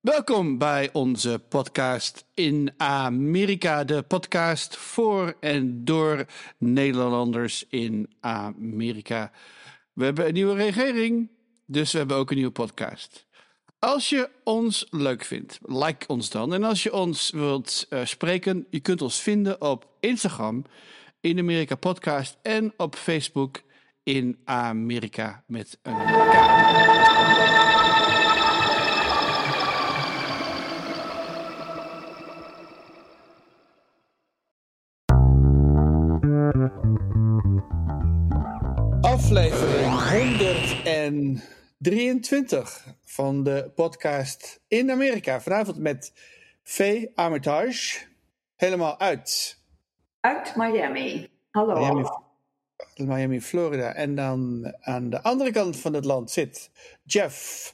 Welkom bij onze podcast in Amerika. De podcast voor en door Nederlanders in Amerika. We hebben een nieuwe regering, dus we hebben ook een nieuwe podcast. Als je ons leuk vindt, like ons dan. En als je ons wilt spreken, je kunt ons vinden op Instagram, in Amerika Podcast, en op Facebook in Amerika met een K. Aflevering 123 van de podcast in Amerika. Vanavond met Faye Armitage. Helemaal uit Miami. Hallo. Miami, Florida. En dan aan de andere kant van het land zit Jeff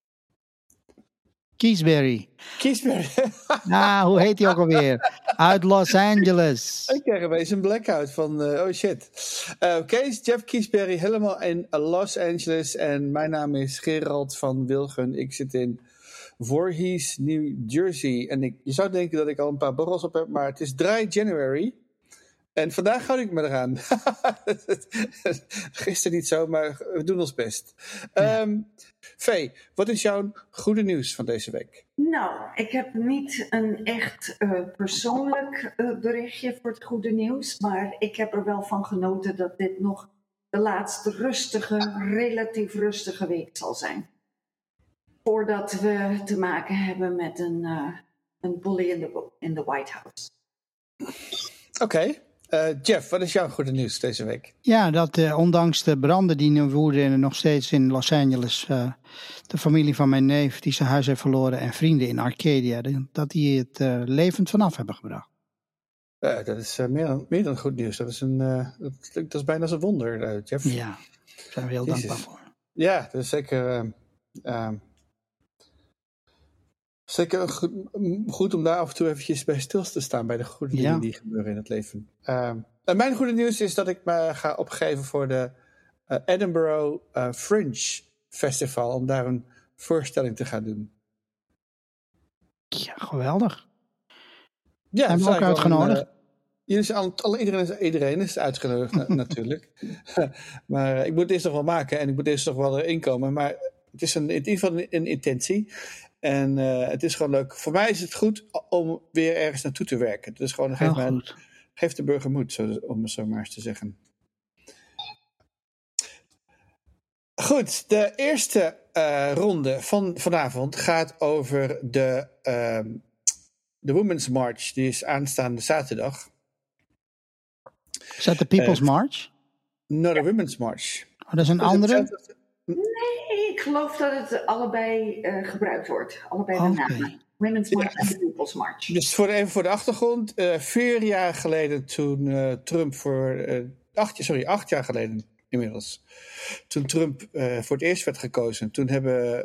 Kiesberry. Hoe heet hij ook alweer? Uit Los Angeles. Ik krijg opeens een blackout van, oh shit. Jeff Kiesberry, helemaal in Los Angeles. En mijn naam is Gerald van Wilgen. Ik zit in Voorhees, New Jersey. En je zou denken dat ik al een paar borrels op heb, maar het is dry January. En vandaag houd ik me eraan. Gisteren niet zo, maar we doen ons best. Faye, wat is jouw goede nieuws van deze week? Nou, ik heb niet een echt persoonlijk berichtje voor het goede nieuws. Maar ik heb er wel van genoten dat dit nog de laatste relatief rustige week zal zijn. Voordat we te maken hebben met een bully in the White House. Oké. Jeff, wat is jouw goede nieuws deze week? Ja, dat ondanks de branden die nu woeden nog steeds in Los Angeles, de familie van mijn neef die zijn huis heeft verloren en vrienden in Arcadia, dat die het levend vanaf hebben gebracht. Dat is meer dan goed nieuws. Dat is bijna als een wonder, Jeff. Ja, daar zijn we heel dankbaar voor. Ja, dat is zeker... Zeker goed om daar af en toe eventjes bij stil te staan bij de goede dingen die gebeuren in het leven. En mijn goede nieuws is dat ik me ga opgeven voor de Edinburgh Fringe Festival om daar een voorstelling te gaan doen. Ja, geweldig. Ja, zijn we ook uitgenodigd? Iedereen is uitgenodigd natuurlijk. Maar ik moet het eerst nog wel maken en ik moet eerst nog wel erin komen. Maar het is in ieder geval een intentie. En het is gewoon leuk. Voor mij is het goed om weer ergens naartoe te werken. Dus gewoon geef de burger moed, om het zo maar eens te zeggen. Goed, de eerste ronde van vanavond gaat over de Women's March. Die is aanstaande zaterdag. Is dat de People's March? No, de Women's March. Oh, dat is een andere? Nee, ik geloof dat het allebei gebruikt wordt. Allebei de namen. Women's March en de People's March. Dus even voor de achtergrond. 4 jaar geleden toen Trump 8 jaar geleden inmiddels. Toen Trump voor het eerst werd gekozen. Toen hebben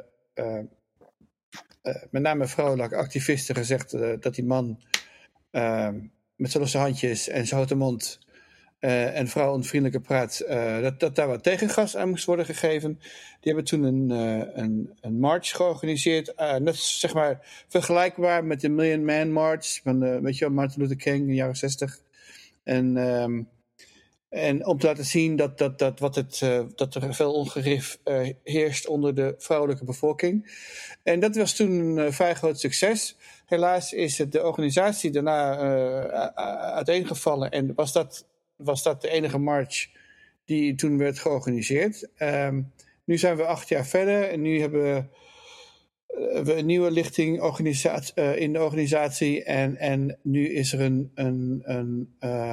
met name vrouwelijke activisten gezegd dat die man met zijn losse handjes en zijn houten mond... en vrouwenvriendelijke praat, dat daar wat tegengas aan moest worden gegeven. Die hebben toen een march georganiseerd. Net zeg maar vergelijkbaar met de Million Man March van Martin Luther King in de jaren 60. En om te laten zien dat er veel ongerif heerst onder de vrouwelijke bevolking. En dat was toen een vrij groot succes. Helaas is de organisatie daarna uiteengevallen en was dat de enige march die toen werd georganiseerd. Nu zijn we 8 jaar verder en nu hebben we een nieuwe lichting in de organisatie. En nu is er een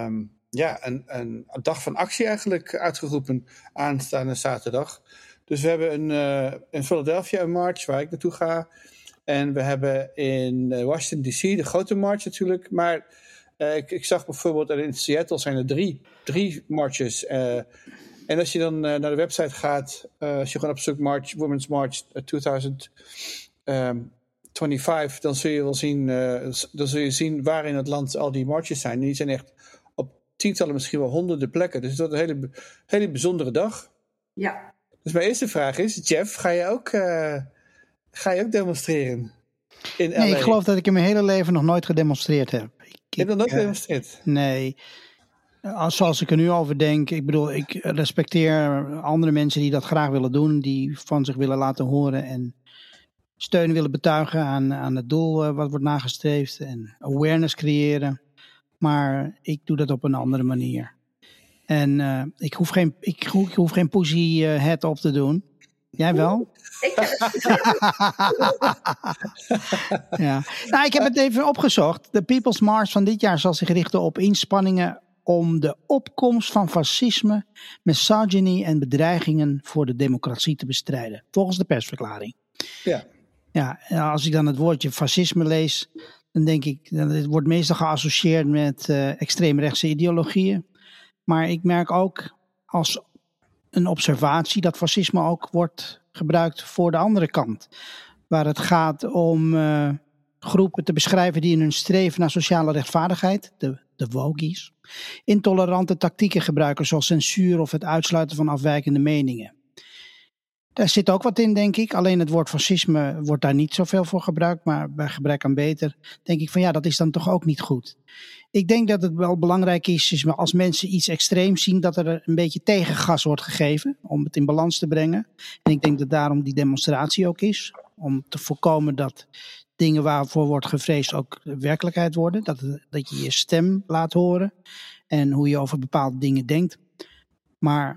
dag van actie eigenlijk uitgeroepen aanstaande zaterdag. Dus we hebben in Philadelphia een march waar ik naartoe ga. En we hebben in Washington D.C. de grote march natuurlijk, maar... Ik zag bijvoorbeeld in Seattle zijn er drie marches. En als je dan naar de website gaat, als je gewoon opzoekt Women's March 2025, dan zul je zien waar in het land al die marches zijn. En die zijn echt op tientallen, misschien wel honderden plekken. Dus het wordt een hele bijzondere dag. Ja. Dus mijn eerste vraag is, Jeff, ga je ook demonstreren? in LA. Nee, ik geloof dat ik in mijn hele leven nog nooit gedemonstreerd heb. Je hebt nog nooit gedemonstreerd? Nee. Zoals ik er nu over denk, ik bedoel, ik respecteer andere mensen die dat graag willen doen, die van zich willen laten horen en steun willen betuigen aan het doel wat wordt nagestreefd en awareness creëren. Maar ik doe dat op een andere manier. En ik hoef geen pussy hat op te doen. Jij wel? Ja. Nou, ik heb het even opgezocht. De People's March van dit jaar zal zich richten op inspanningen om de opkomst van fascisme, misogynie en bedreigingen voor de democratie te bestrijden. Volgens de persverklaring. Ja. Ja, als ik dan het woordje fascisme lees, dan denk ik, het wordt meestal geassocieerd met extreemrechtse ideologieën. Maar ik merk ook als een observatie dat fascisme ook wordt gebruikt voor de andere kant. Waar het gaat om groepen te beschrijven die in hun streven naar sociale rechtvaardigheid, de wokies, intolerante tactieken gebruiken zoals censuur of het uitsluiten van afwijkende meningen. Daar zit ook wat in, denk ik. Alleen het woord fascisme wordt daar niet zoveel voor gebruikt. Maar bij gebrek aan beter denk ik van ja, dat is dan toch ook niet goed. Ik denk dat het wel belangrijk is als mensen iets extreems zien, dat er een beetje tegengas wordt gegeven om het in balans te brengen. En ik denk dat daarom die demonstratie ook is. Om te voorkomen dat dingen waarvoor wordt gevreesd ook werkelijkheid worden. Dat je je stem laat horen en hoe je over bepaalde dingen denkt. Maar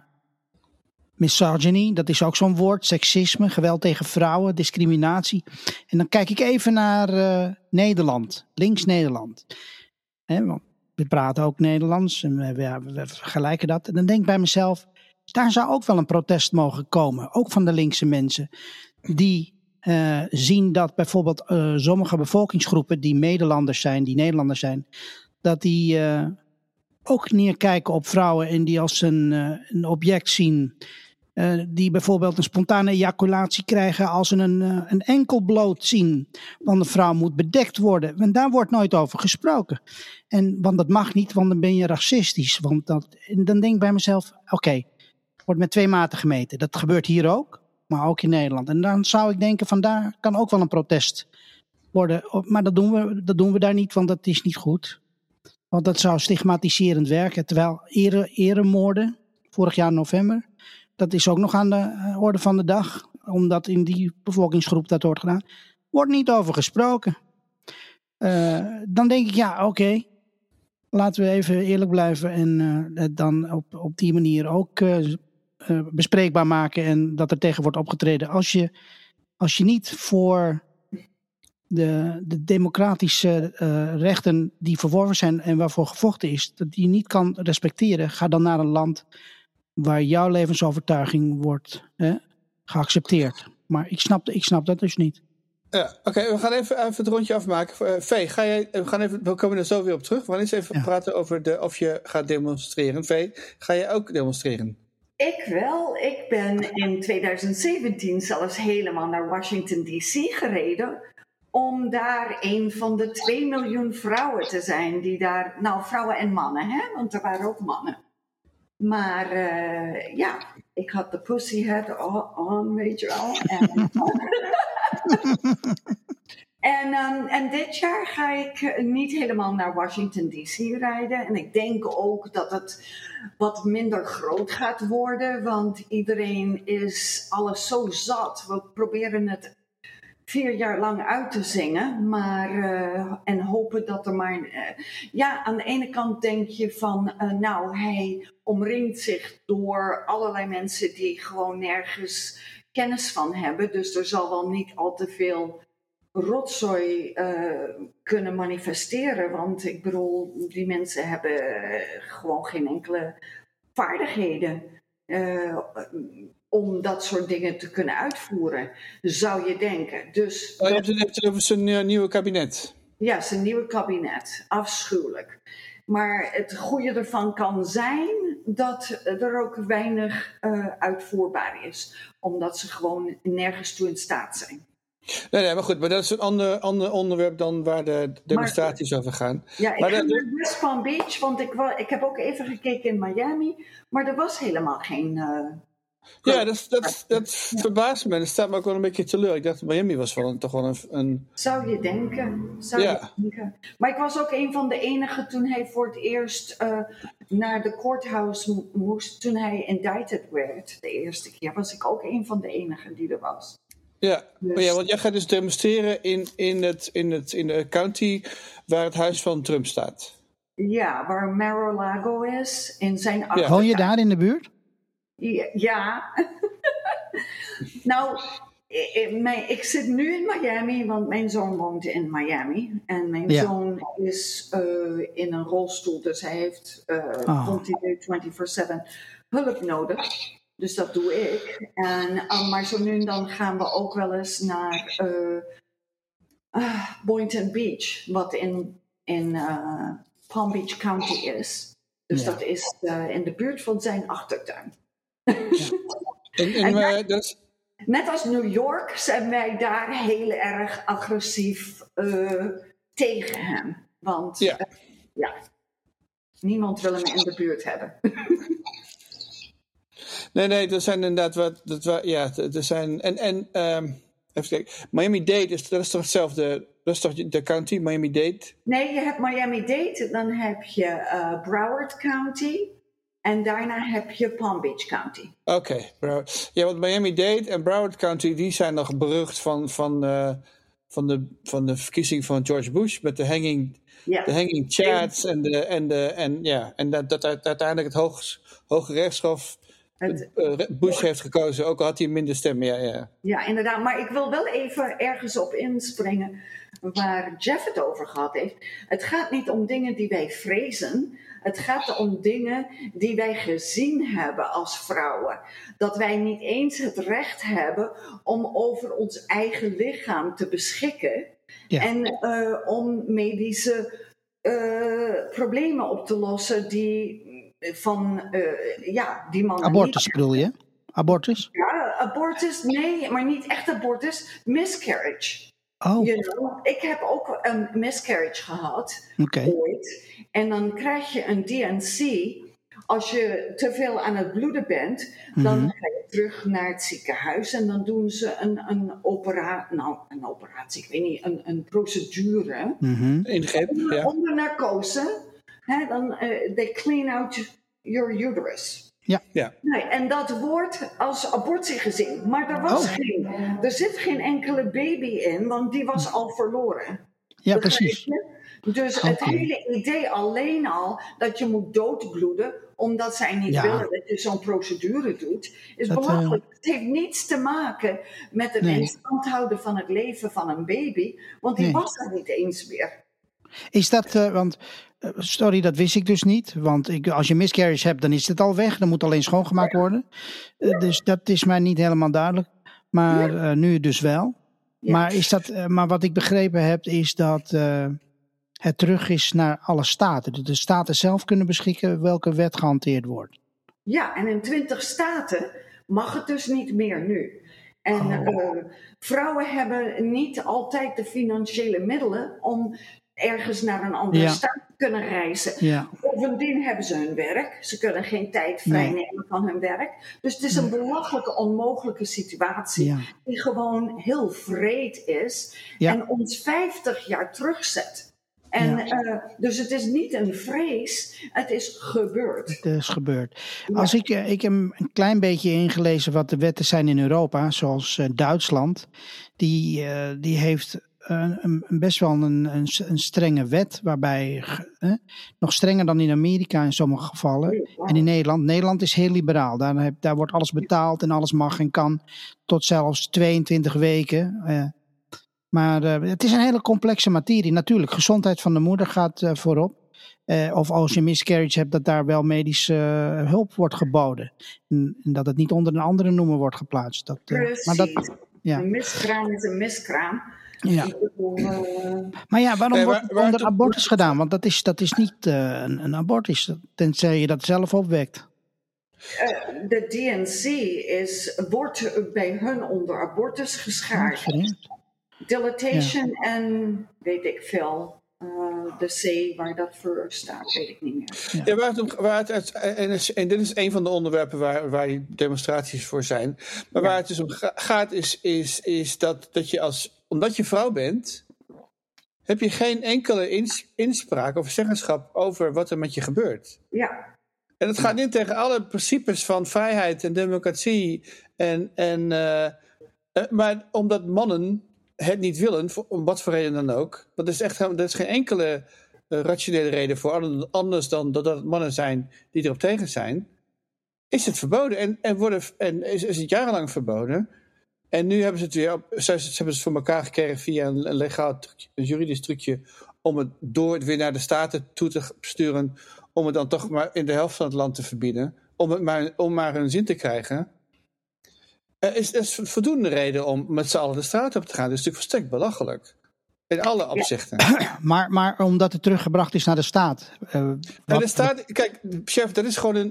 misogyny, dat is ook zo'n woord. Seksisme, geweld tegen vrouwen, discriminatie. En dan kijk ik even naar Nederland, links Nederland. Want we praten ook Nederlands en we vergelijken dat. En dan denk ik bij mezelf, daar zou ook wel een protest mogen komen. Ook van de linkse mensen. Die zien dat bijvoorbeeld sommige bevolkingsgroepen die Nederlanders zijn. Dat die ook neerkijken op vrouwen en die als een object zien. Die bijvoorbeeld een spontane ejaculatie krijgen als ze een enkel bloot zien. Want de vrouw moet bedekt worden. En daar wordt nooit over gesproken. Want dat mag niet, want dan ben je racistisch. En dan denk ik bij mezelf, oké, wordt met 2 maten gemeten. Dat gebeurt hier ook, maar ook in Nederland. En dan zou ik denken, van daar kan ook wel een protest worden. Maar dat doen we daar niet, want dat is niet goed. Want dat zou stigmatiserend werken. Terwijl eremoorden, vorig jaar november, dat is ook nog aan de orde van de dag. Omdat in die bevolkingsgroep dat wordt gedaan. Wordt niet over gesproken. Dan denk ik, ja, oké. Laten we even eerlijk blijven. En het dan op die manier ook bespreekbaar maken. En dat er tegen wordt opgetreden. Als je niet voor de democratische rechten die verworven zijn en waarvoor gevochten is, dat die niet kan respecteren, ga dan naar een land waar jouw levensovertuiging wordt geaccepteerd. Maar ik snap dat dus niet. Ja, oké, we gaan even het rondje afmaken. Vee, we komen er zo weer op terug. We gaan eens even praten over of je gaat demonstreren. Vee, ga jij ook demonstreren? Ik wel. Ik ben in 2017 zelfs helemaal naar Washington D.C. gereden om daar een van de 2 miljoen vrouwen te zijn die daar, nou vrouwen en mannen, hè? Want er waren ook mannen. Maar ik had de pussy hat on, weet je wel. En dit jaar ga ik niet helemaal naar Washington D.C. rijden. En ik denk ook dat het wat minder groot gaat worden. Want iedereen is alles zo zat. We proberen het 4 jaar lang uit te zingen. En hopen dat er maar... aan de ene kant denk je van... hij omringt zich door allerlei mensen die gewoon nergens kennis van hebben. Dus er zal wel niet al te veel rotzooi kunnen manifesteren. Want ik bedoel, die mensen hebben gewoon geen enkele vaardigheden om dat soort dingen te kunnen uitvoeren, zou je denken. Dus je hebt het over zijn nieuwe kabinet. Ja, zijn nieuwe kabinet. Afschuwelijk. Maar het goede ervan kan zijn dat er ook weinig uitvoerbaar is. Omdat ze gewoon nergens toe in staat zijn. Nee, maar goed, maar dat is een ander onderwerp dan waar de demonstraties over gaan. Ja, ik ga naar West Palm Beach, want ik heb ook even gekeken in Miami, maar er was helemaal geen Ja, dat verbaast me. Dat staat me ook wel een beetje teleur. Ik dacht, Miami was toch wel een... Zou je denken. Maar ik was ook een van de enigen toen hij voor het eerst naar de courthouse moest. Toen hij indicted werd, de eerste keer, was ik ook een van de enigen die er was. Ja, dus... want jij gaat dus demonstreren in de county waar het huis van Trump staat. Ja, waar Mar-a-Lago is, in zijn achtertuin. Woon je daar in de buurt? Ja. Nou, ik zit nu in Miami, want mijn zoon woont in Miami. En mijn zoon is in een rolstoel, dus hij heeft continu 24/7 hulp nodig. Dus dat doe ik. Maar zo nu en dan gaan we ook wel eens naar Boynton Beach, wat in Palm Beach County is. Dus dat is in de buurt van zijn achtertuin. Net als New York zijn wij daar heel erg agressief tegen hem. Want niemand wil hem in de buurt hebben. Nee, er zijn inderdaad er zijn... even kijken. Miami-Dade, dat is toch hetzelfde... Dat is toch de county, Miami-Dade? Nee, je hebt Miami-Dade, dan heb je Broward County... En daarna heb je Palm Beach County. Oké. Ja, want Miami-Dade en Broward County... die zijn nog berucht van de verkiezing van George Bush... met de hanging chads en dat uiteindelijk het Hoge Rechtshof... Bush heeft gekozen, ook al had hij minder stemmen. Ja, inderdaad. Maar ik wil wel even ergens op inspringen waar Jeff het over gehad heeft. Het gaat niet om dingen die wij vrezen. Het gaat om dingen die wij gezien hebben als vrouwen. Dat wij niet eens het recht hebben om over ons eigen lichaam te beschikken. Ja. En om medische problemen op te lossen die die mannen abortus niet bedoel je? Abortus? Ja, abortus, nee, maar niet echt abortus. Miscarriage. Oh. Ik heb ook een miscarriage gehad, ooit. En dan krijg je een D&C. Als je te veel aan het bloeden bent, dan ga je terug naar het ziekenhuis. En dan doen ze een operatie, ik weet niet, een procedure. Ingreep, onder narcose. They clean out your uterus. Ja. Nee, en dat wordt als abortie gezien. Maar er zit geen enkele baby in, want die was al verloren. Ja, precies. Dus het hele idee alleen al dat je moet doodbloeden, omdat zij niet willen dat je zo'n procedure doet, is belachelijk. Het heeft niets te maken met het in stand houden van het leven van een baby, want die was er niet eens meer. Is dat, sorry, dat wist ik dus niet. Want als je miscarriage hebt, dan is het al weg. Dan moet alleen schoongemaakt worden. Dus dat is mij niet helemaal duidelijk. Maar nu dus wel. Ja. Maar wat ik begrepen heb, is dat het terug is naar alle staten. Dat de staten zelf kunnen beschikken welke wet gehanteerd wordt. Ja, en in 20 staten mag het dus niet meer nu. En vrouwen hebben niet altijd de financiële middelen om ergens naar een andere staat te kunnen reizen. Ja. Bovendien hebben ze hun werk. Ze kunnen geen tijd vrijnemen van hun werk. Dus het is een belachelijke, onmogelijke situatie die gewoon heel wreed is en ons 50 jaar terugzet. En dus het is niet een vrees, het is gebeurd. Het is gebeurd. Als ik heb een klein beetje ingelezen wat de wetten zijn in Europa, zoals Duitsland, die heeft best wel een strenge wet, waarbij nog strenger dan in Amerika in sommige gevallen. En in Nederland is heel liberaal. Daar wordt alles betaald en alles mag en kan tot zelfs 22 weken. Maar het is een hele complexe materie. Natuurlijk, gezondheid van de moeder gaat voorop. Of als je miscarriage hebt, dat daar wel medische hulp wordt geboden. En dat het niet onder een andere noemer wordt geplaatst. Precies. Een miskraam is een miskraam. Ja. Maar waarom wordt onder abortus gedaan? Want dat is niet een abortus, tenzij je dat zelf opwekt. De D&C wordt bij hun onder abortus geschaard. Dilatation en weet ik veel. de C waar dat voor staat, weet ik niet meer. Ja, en dit is een van de onderwerpen waar die demonstraties voor zijn. Maar waar het dus om gaat is dat je omdat je vrouw bent, heb je geen enkele inspraak of zeggenschap over wat er met je gebeurt. Ja. En het gaat in tegen alle principes van vrijheid en democratie. Maar omdat mannen het niet willen, om wat voor reden dan ook. Dat is geen enkele rationele reden voor, anders dan dat het mannen zijn die erop tegen zijn. Is het verboden en is het jarenlang verboden. En nu hebben ze het voor elkaar gekregen via een legaal trucje, een juridisch trucje, om het weer naar de staten toe te sturen, om het dan toch maar in de helft van het land te verbieden, om maar een zin te krijgen. Is voldoende reden om met z'n allen de straat op te gaan. Dat is natuurlijk volstrekt belachelijk. In alle opzichten. Maar omdat het teruggebracht is naar de staat. De staat, kijk, chef, dat is gewoon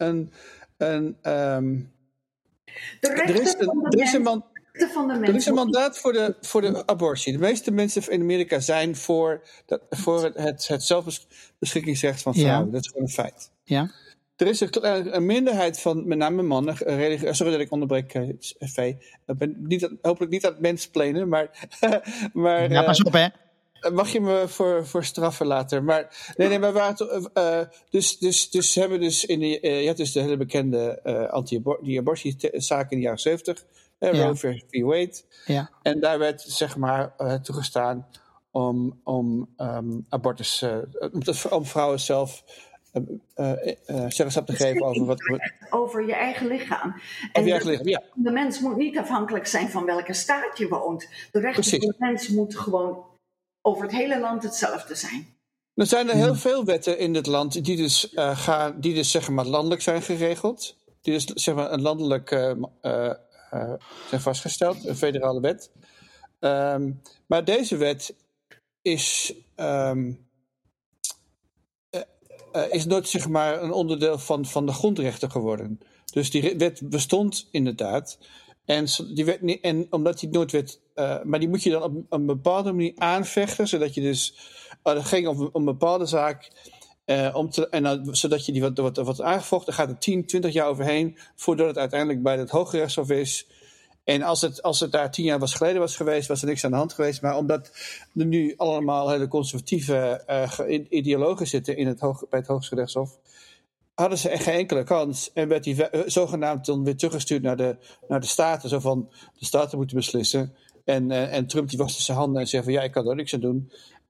er is een mandaat voor de abortie. De meeste mensen in Amerika zijn voor het zelfbeschikkingsrecht van vrouwen. Dat is gewoon een feit. Ja. Er is een minderheid van met name mannen. Sorry dat ik onderbreek, V. Ik ben hopelijk niet aan het mensplenen, maar ja, pas op, hè. Mag je me voor straffen later. Maar maar waar dus hebben dus je hebt dus de hele bekende abortiezaak in de jaren 70. Roe v. Wade. Ja. En daar werd zeg maar toegestaan om abortus, om vrouwen zelf zeggenschap te geven over je eigen lichaam. De mens moet niet afhankelijk zijn van welke staat je woont. De rechten van de mens moeten gewoon over het hele land hetzelfde zijn. Er zijn er heel veel wetten in dit land die dus zeg maar landelijk zijn geregeld. Die dus zeg maar een landelijk zijn vastgesteld, een federale wet. Maar deze wet is nooit zeg maar een onderdeel van de grondrechten geworden. Dus die wet bestond inderdaad. En die wet niet, en omdat die nooit werd, maar die moet je dan op een bepaalde manier aanvechten, zodat je dus, het ging om een bepaalde zaak, zodat je die wat aangevochten, gaat er 10, 20 jaar overheen, voordat het uiteindelijk bij het Hoge Rechtshof is. En als het daar 10 jaar geleden was geweest, was er niks aan de hand geweest. Maar omdat er nu allemaal hele conservatieve ideologen zitten bij het Hoogste Rechtshof, hadden ze echt geen enkele kans. En werd die zogenaamd dan weer teruggestuurd naar de staten. Zo van, de staten moeten beslissen. En Trump die waste zijn handen en zei van, ja, ik kan er niks aan doen.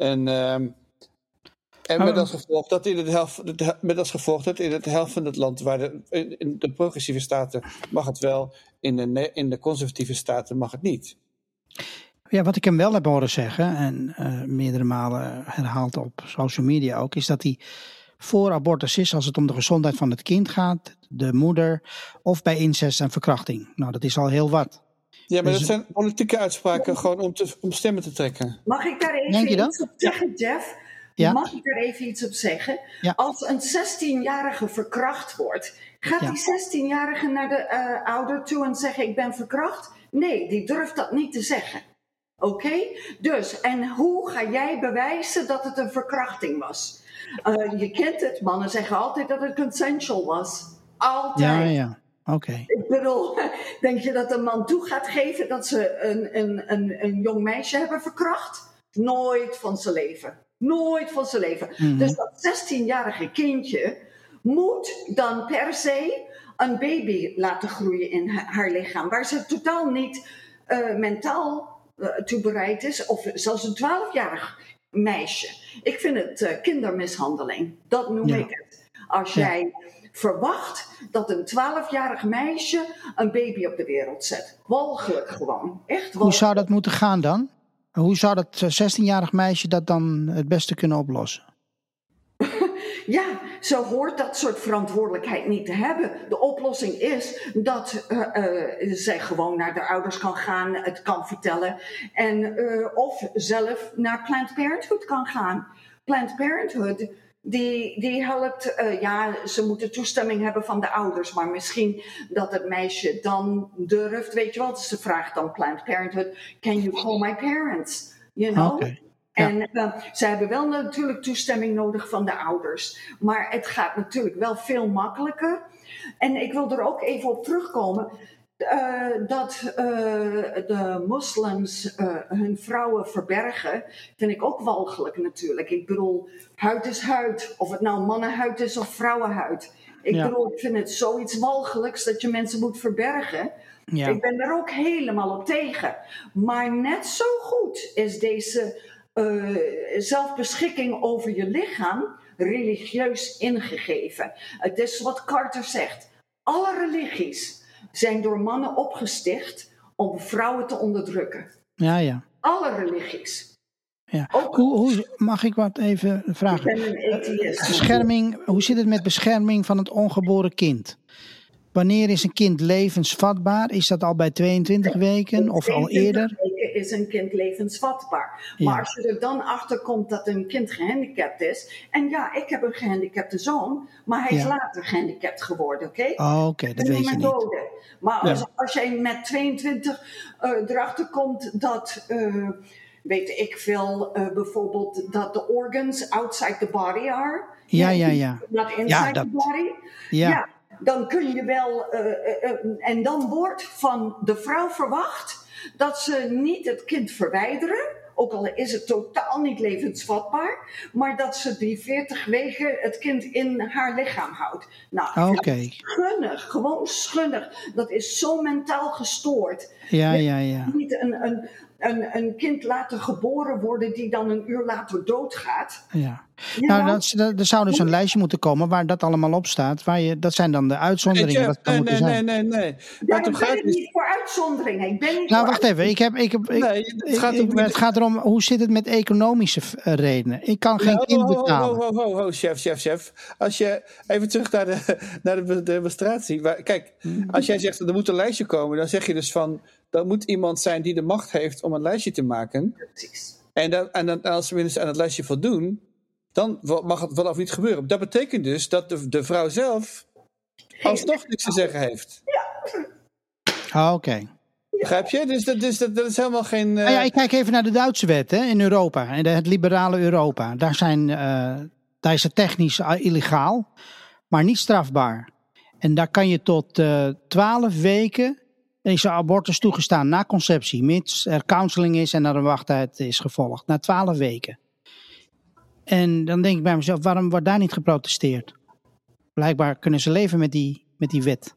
Met als gevolg dat in het helft van het land, in de progressieve staten mag het wel, in de conservatieve staten mag het niet. Ja, wat ik hem wel heb horen zeggen, en meerdere malen herhaald op social media ook, is dat hij voor abortus is als het om de gezondheid van het kind gaat, de moeder, of bij incest en verkrachting. Nou, dat is al heel wat. Ja, maar dat zijn politieke uitspraken gewoon om stemmen te trekken. Mag ik daar even iets op zeggen, Jeff? Ja. Mag ik er even iets op zeggen? Ja. Als een 16-jarige verkracht wordt, gaat die 16-jarige naar de ouder toe en zeggen, ik ben verkracht? Nee, die durft dat niet te zeggen. Oké? Dus, en hoe ga jij bewijzen dat het een verkrachting was? Je kent het, mannen zeggen altijd dat het consensual was. Altijd. Ja. Oké. Ik bedoel, denk je dat een man toe gaat geven dat ze een jong meisje hebben verkracht? Nooit van zijn leven. Nooit van zijn leven. Mm-hmm. Dus dat 16-jarige kindje moet dan per se een baby laten groeien in haar lichaam, waar ze totaal niet mentaal toe bereid is, of zelfs een 12-jarig meisje. Ik vind het kindermishandeling. Dat noem ik het. Als jij verwacht dat een 12-jarig meisje een baby op de wereld zet. Walgelijk gewoon. Echt walgelijk. Hoe zou dat moeten gaan dan? Hoe zou dat 16-jarig meisje dat dan het beste kunnen oplossen? Ja, ze hoort dat soort verantwoordelijkheid niet te hebben. De oplossing is dat zij gewoon naar de ouders kan gaan, het kan vertellen. Of zelf naar Planned Parenthood kan gaan. Planned Parenthood, die helpt, ze moeten toestemming hebben van de ouders. Maar misschien dat het meisje dan durft, weet je wel. Dus ze vraagt dan Planned Parenthood, can you call my parents? You know? Okay. En ze hebben wel natuurlijk toestemming nodig van de ouders. Maar het gaat natuurlijk wel veel makkelijker. En ik wil er ook even op terugkomen. Dat de moslims hun vrouwen verbergen, vind ik ook walgelijk natuurlijk. Ik bedoel, huid is huid. Of het nou mannenhuid is of vrouwenhuid. Ik vind het zoiets walgelijks dat je mensen moet verbergen. Ja. Ik ben daar ook helemaal op tegen. Maar net zo goed is deze zelfbeschikking over je lichaam religieus ingegeven. Het is wat Carter zegt. Alle religies zijn door mannen opgesticht om vrouwen te onderdrukken. Ja. Alle religies. Ja. Hoe mag ik wat even vragen? Ik ben een atheïst. Bescherming, hoe zit het met bescherming van het ongeboren kind? Wanneer is een kind levensvatbaar? Is dat al bij 22 weken of al eerder? 22 weken is een kind levensvatbaar. Maar als je er dan achter komt dat een kind gehandicapt is. En ja, ik heb een gehandicapte zoon. Maar hij is later gehandicapt geworden, oké? Oké, dat weet je niet. Maar als jij met 22 erachter komt dat... weet ik veel, bijvoorbeeld dat de organs outside the body are. Ja. Not inside the body. Ja. Dan kun je wel, en dan wordt van de vrouw verwacht dat ze niet het kind verwijderen, ook al is het totaal niet levensvatbaar, maar dat ze die 40 weken het kind in haar lichaam houdt. Nou, schunnig, gewoon schunnig. Dat is zo mentaal gestoord. Ja. Niet een kind laten geboren worden die dan een uur later doodgaat. Ja. Nou, er zou dus een lijstje moeten komen waar dat allemaal op staat. Dat zijn dan de uitzonderingen. Nee. Daarom ben ik niet voor uitzonderingen. Wacht even. Het gaat erom, hoe zit het met economische redenen? Ik kan geen kind betalen. Chef. Als je even terug naar de demonstratie. Kijk, als jij zegt dat er moet een lijstje komen, dan zeg je dus van, dat moet iemand zijn die de macht heeft om een lijstje te maken. Precies. En als ze minstens aan het lijstje voldoen, dan mag het wel of niet gebeuren. Dat betekent dus dat de vrouw zelf alsnog niks te zeggen heeft. Ja. Oké. Begrijp je? Dus dat is helemaal geen... Ik kijk even naar de Duitse wet in Europa. Het liberale Europa. Daar is het technisch illegaal, maar niet strafbaar. En daar kan je tot 12 weken... is abortus toegestaan na conceptie, mits er counseling is en er een wachttijd is gevolgd. Na 12 weken. En dan denk ik bij mezelf, waarom wordt daar niet geprotesteerd? Blijkbaar kunnen ze leven met die wet.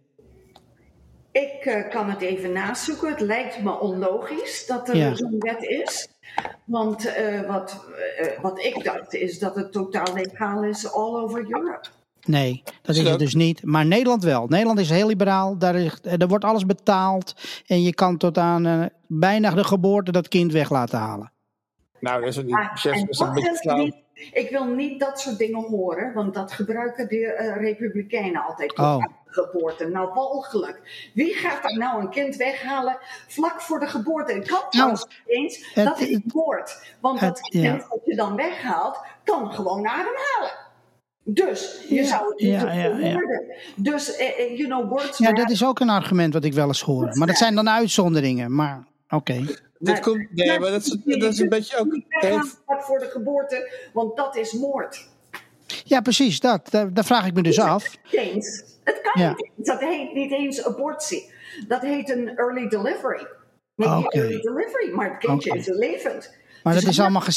Ik kan het even nazoeken. Het lijkt me onlogisch dat er zo'n wet is. Want wat ik dacht is dat het totaal legaal is all over Europe. Nee, dat is het dus niet. Maar Nederland wel. Nederland is heel liberaal. Daar wordt alles betaald. En je kan tot aan bijna de geboorte dat kind weg laten halen. Nou, dat is ook niet. Chef, dat is een beetje flauw. Ik wil niet dat soort dingen horen. Want dat gebruiken de Republikeinen altijd. Geboorte. Nou, walgelijk. Wie gaat er nou een kind weghalen vlak voor de geboorte? Het kan trouwens niet eens. Dat is moord. Want dat kind dat je dan weghaalt, kan gewoon ademhalen. Dus je zou het niet verwoorden. Dus, words... Ja, dat is ook een argument wat ik wel eens hoor. Maar dat zijn dan uitzonderingen. Maar, oké. Maar dat is een beetje ook... Voor de geboorte, want dat is moord. Ja, precies. Daar vraag ik me dus af. Het kan niet eens. Dat heet niet eens abortie. Dat heet een early delivery. Early delivery, maar het kindje is levend. Maar dat is allemaal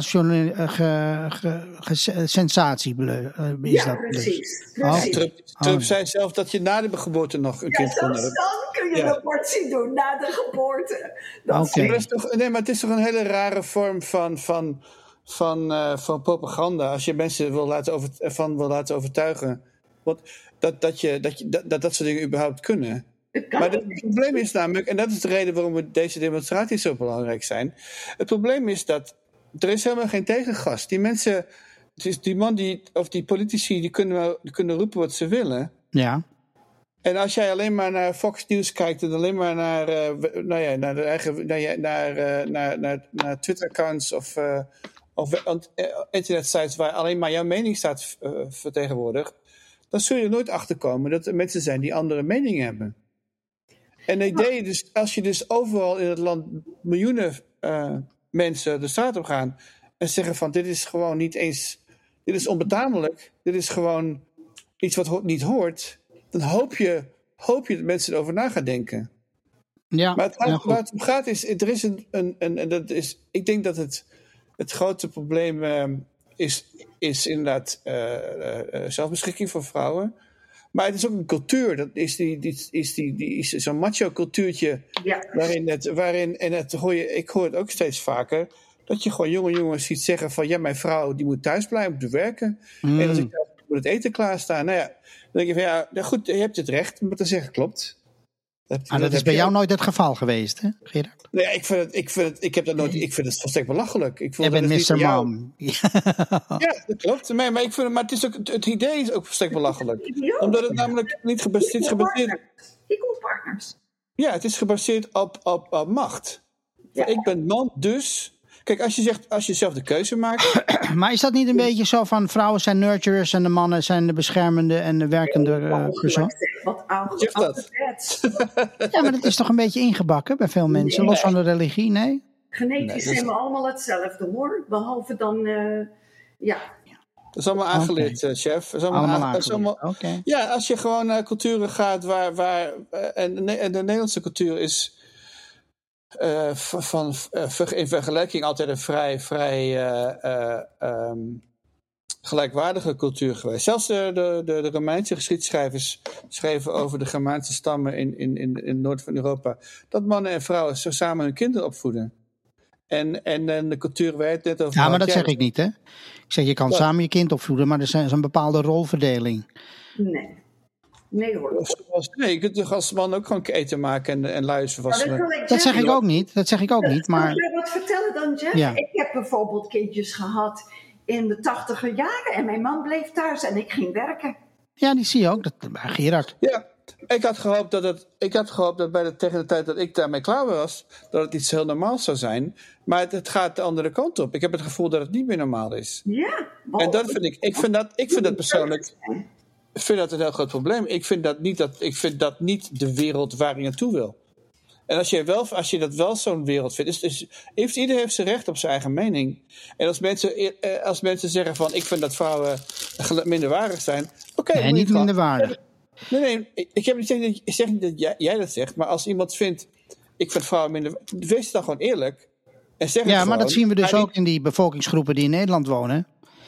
sensatie. Precies. Trump zei zelf dat je na de geboorte nog een kind kon hebben. Dan kun je een abortie doen, na de geboorte. Maar het is toch een hele rare vorm van propaganda. Als je mensen wil laten overtuigen. Want dat soort dingen überhaupt kunnen. Maar het probleem is namelijk, en dat is de reden waarom deze demonstraties zo belangrijk zijn. Het probleem is dat er is helemaal geen tegengas. Die mensen, die politici, die kunnen roepen wat ze willen. Ja. En als jij alleen maar naar Fox News kijkt en alleen maar naar Twitter-accounts of internetsites waar alleen maar jouw mening staat vertegenwoordigd, dan zul je er nooit achterkomen dat er mensen zijn die andere meningen hebben. En het idee dus, als je dus overal in het land miljoenen mensen de straat op gaan en zeggen van dit is gewoon niet eens, dit is onbetamelijk, dit is gewoon iets wat niet hoort, dan hoop je dat mensen erover na gaan denken. Ja, Maar waar het om gaat is, er is en dat is, ik denk dat het grote probleem is inderdaad zelfbeschikking voor vrouwen. Maar het is ook een cultuur. Dat is zo'n macho cultuurtje. Ja. Ik hoor het ook steeds vaker. Dat je gewoon jonge jongens ziet zeggen van ja, mijn vrouw die moet thuis blijven, moet werken. En als ik moet het eten klaarstaan. Nou ja, dan denk je van ja, goed, je hebt het recht om het te zeggen, klopt. Dat is bij jou nooit het geval geweest, hè, Gerard? Nee, ik vind het volstrekt belachelijk. Je bent Mr. Mom. Ja, dat klopt. Maar het is ook, het idee is ook volstrekt belachelijk. Omdat het namelijk niet gebaseerd is. Equal partners. Ja, het is gebaseerd op macht. Ja. Ik ben man, dus. Kijk, als je zelf de keuze maakt. Maar is dat niet een beetje zo van vrouwen zijn nurturers en de mannen zijn de beschermende en de werkende persoon? Wat oud. Zeg dat. Ja, maar dat is toch een beetje ingebakken bij veel mensen, los van de religie, nee? Genetisch zijn we allemaal hetzelfde hoor, behalve dan, ja. Dat is allemaal aangeleerd, chef. Dat is allemaal aangeleerd. Okay. Ja, als je gewoon naar culturen gaat en de Nederlandse cultuur is in vergelijking altijd een vrij gelijkwaardige cultuur geweest. Zelfs de Romeinse geschiedschrijvers schreven over de Germaanse stammen in het noorden van Europa, dat mannen en vrouwen zo samen hun kinderen opvoeden. En de cultuur waar je het net over had. Ja, maar dat zeg ik niet, hè? Ik zeg, je kan samen je kind opvoeden, maar er is een bepaalde rolverdeling. Nee hoor. Nee, je kunt toch als man ook gewoon eten maken en luisteren. Dat zeg ik ook niet. Maar... Kan je wat vertellen dan, Jeff? Ja. Ik heb bijvoorbeeld kindjes gehad in de 80er jaren en mijn man bleef thuis en ik ging werken. Ja, die zie je ook, Gerard. Ja, ik had gehoopt dat tegen de tijd dat ik daarmee klaar was, dat het iets heel normaals zou zijn. Maar het gaat de andere kant op. Ik heb het gevoel dat het niet meer normaal is. Ja. En dat vind ik vind dat persoonlijk. Ik vind dat een heel groot probleem. Ik vind dat niet de wereld waar je naartoe wil. En als je dat wel zo'n wereld vindt, iedereen heeft zijn recht op zijn eigen mening. En als mensen zeggen van ik vind dat vrouwen minderwaardig zijn, oké. Nee, niet minderwaardig. Nee, ik zeg niet dat jij dat zegt, maar als iemand vindt, ik vind vrouwen minderwaardig, wees dan gewoon eerlijk. En zeg het gewoon. Maar dat zien we dus ook in die bevolkingsgroepen die in Nederland wonen.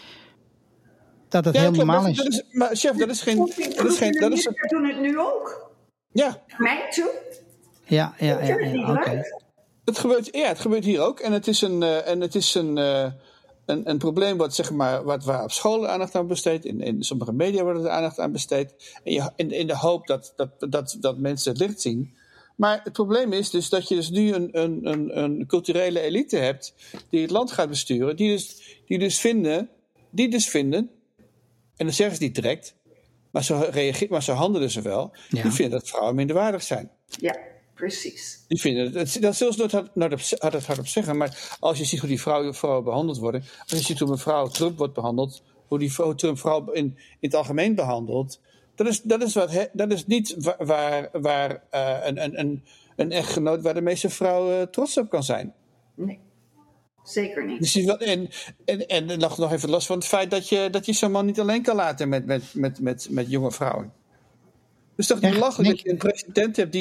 Dat het heel normaal is. Maar chef, dat is geen... We doen het nu ook. Ja. Mij toe. Ja, oké. Het gebeurt hier ook. En het is een probleem waar op scholen aandacht aan besteedt. In sommige media wordt er aandacht aan besteed. In de hoop dat mensen het licht zien. Maar het probleem is dus dat je dus nu een culturele elite hebt die het land gaat besturen. Die dus vinden, en dan zeggen ze niet direct, maar zo handelen ze wel. Ja. Die vinden dat vrouwen minderwaardig zijn. Ja, precies. Die vinden dat zullen ze nooit hardop zeggen. Maar als je ziet hoe die vrouwen behandeld worden, als je ziet hoe mevrouw Trump wordt behandeld, hoe die Trump vrouw in het algemeen behandelt, dat is niet waar een echtgenoot waar de meeste vrouwen trots op kan zijn. Nee. Zeker niet. Dus en nog even los van het feit dat je zo'n man niet alleen kan laten met jonge vrouwen. Dus toch niet belachelijk dat je een president hebt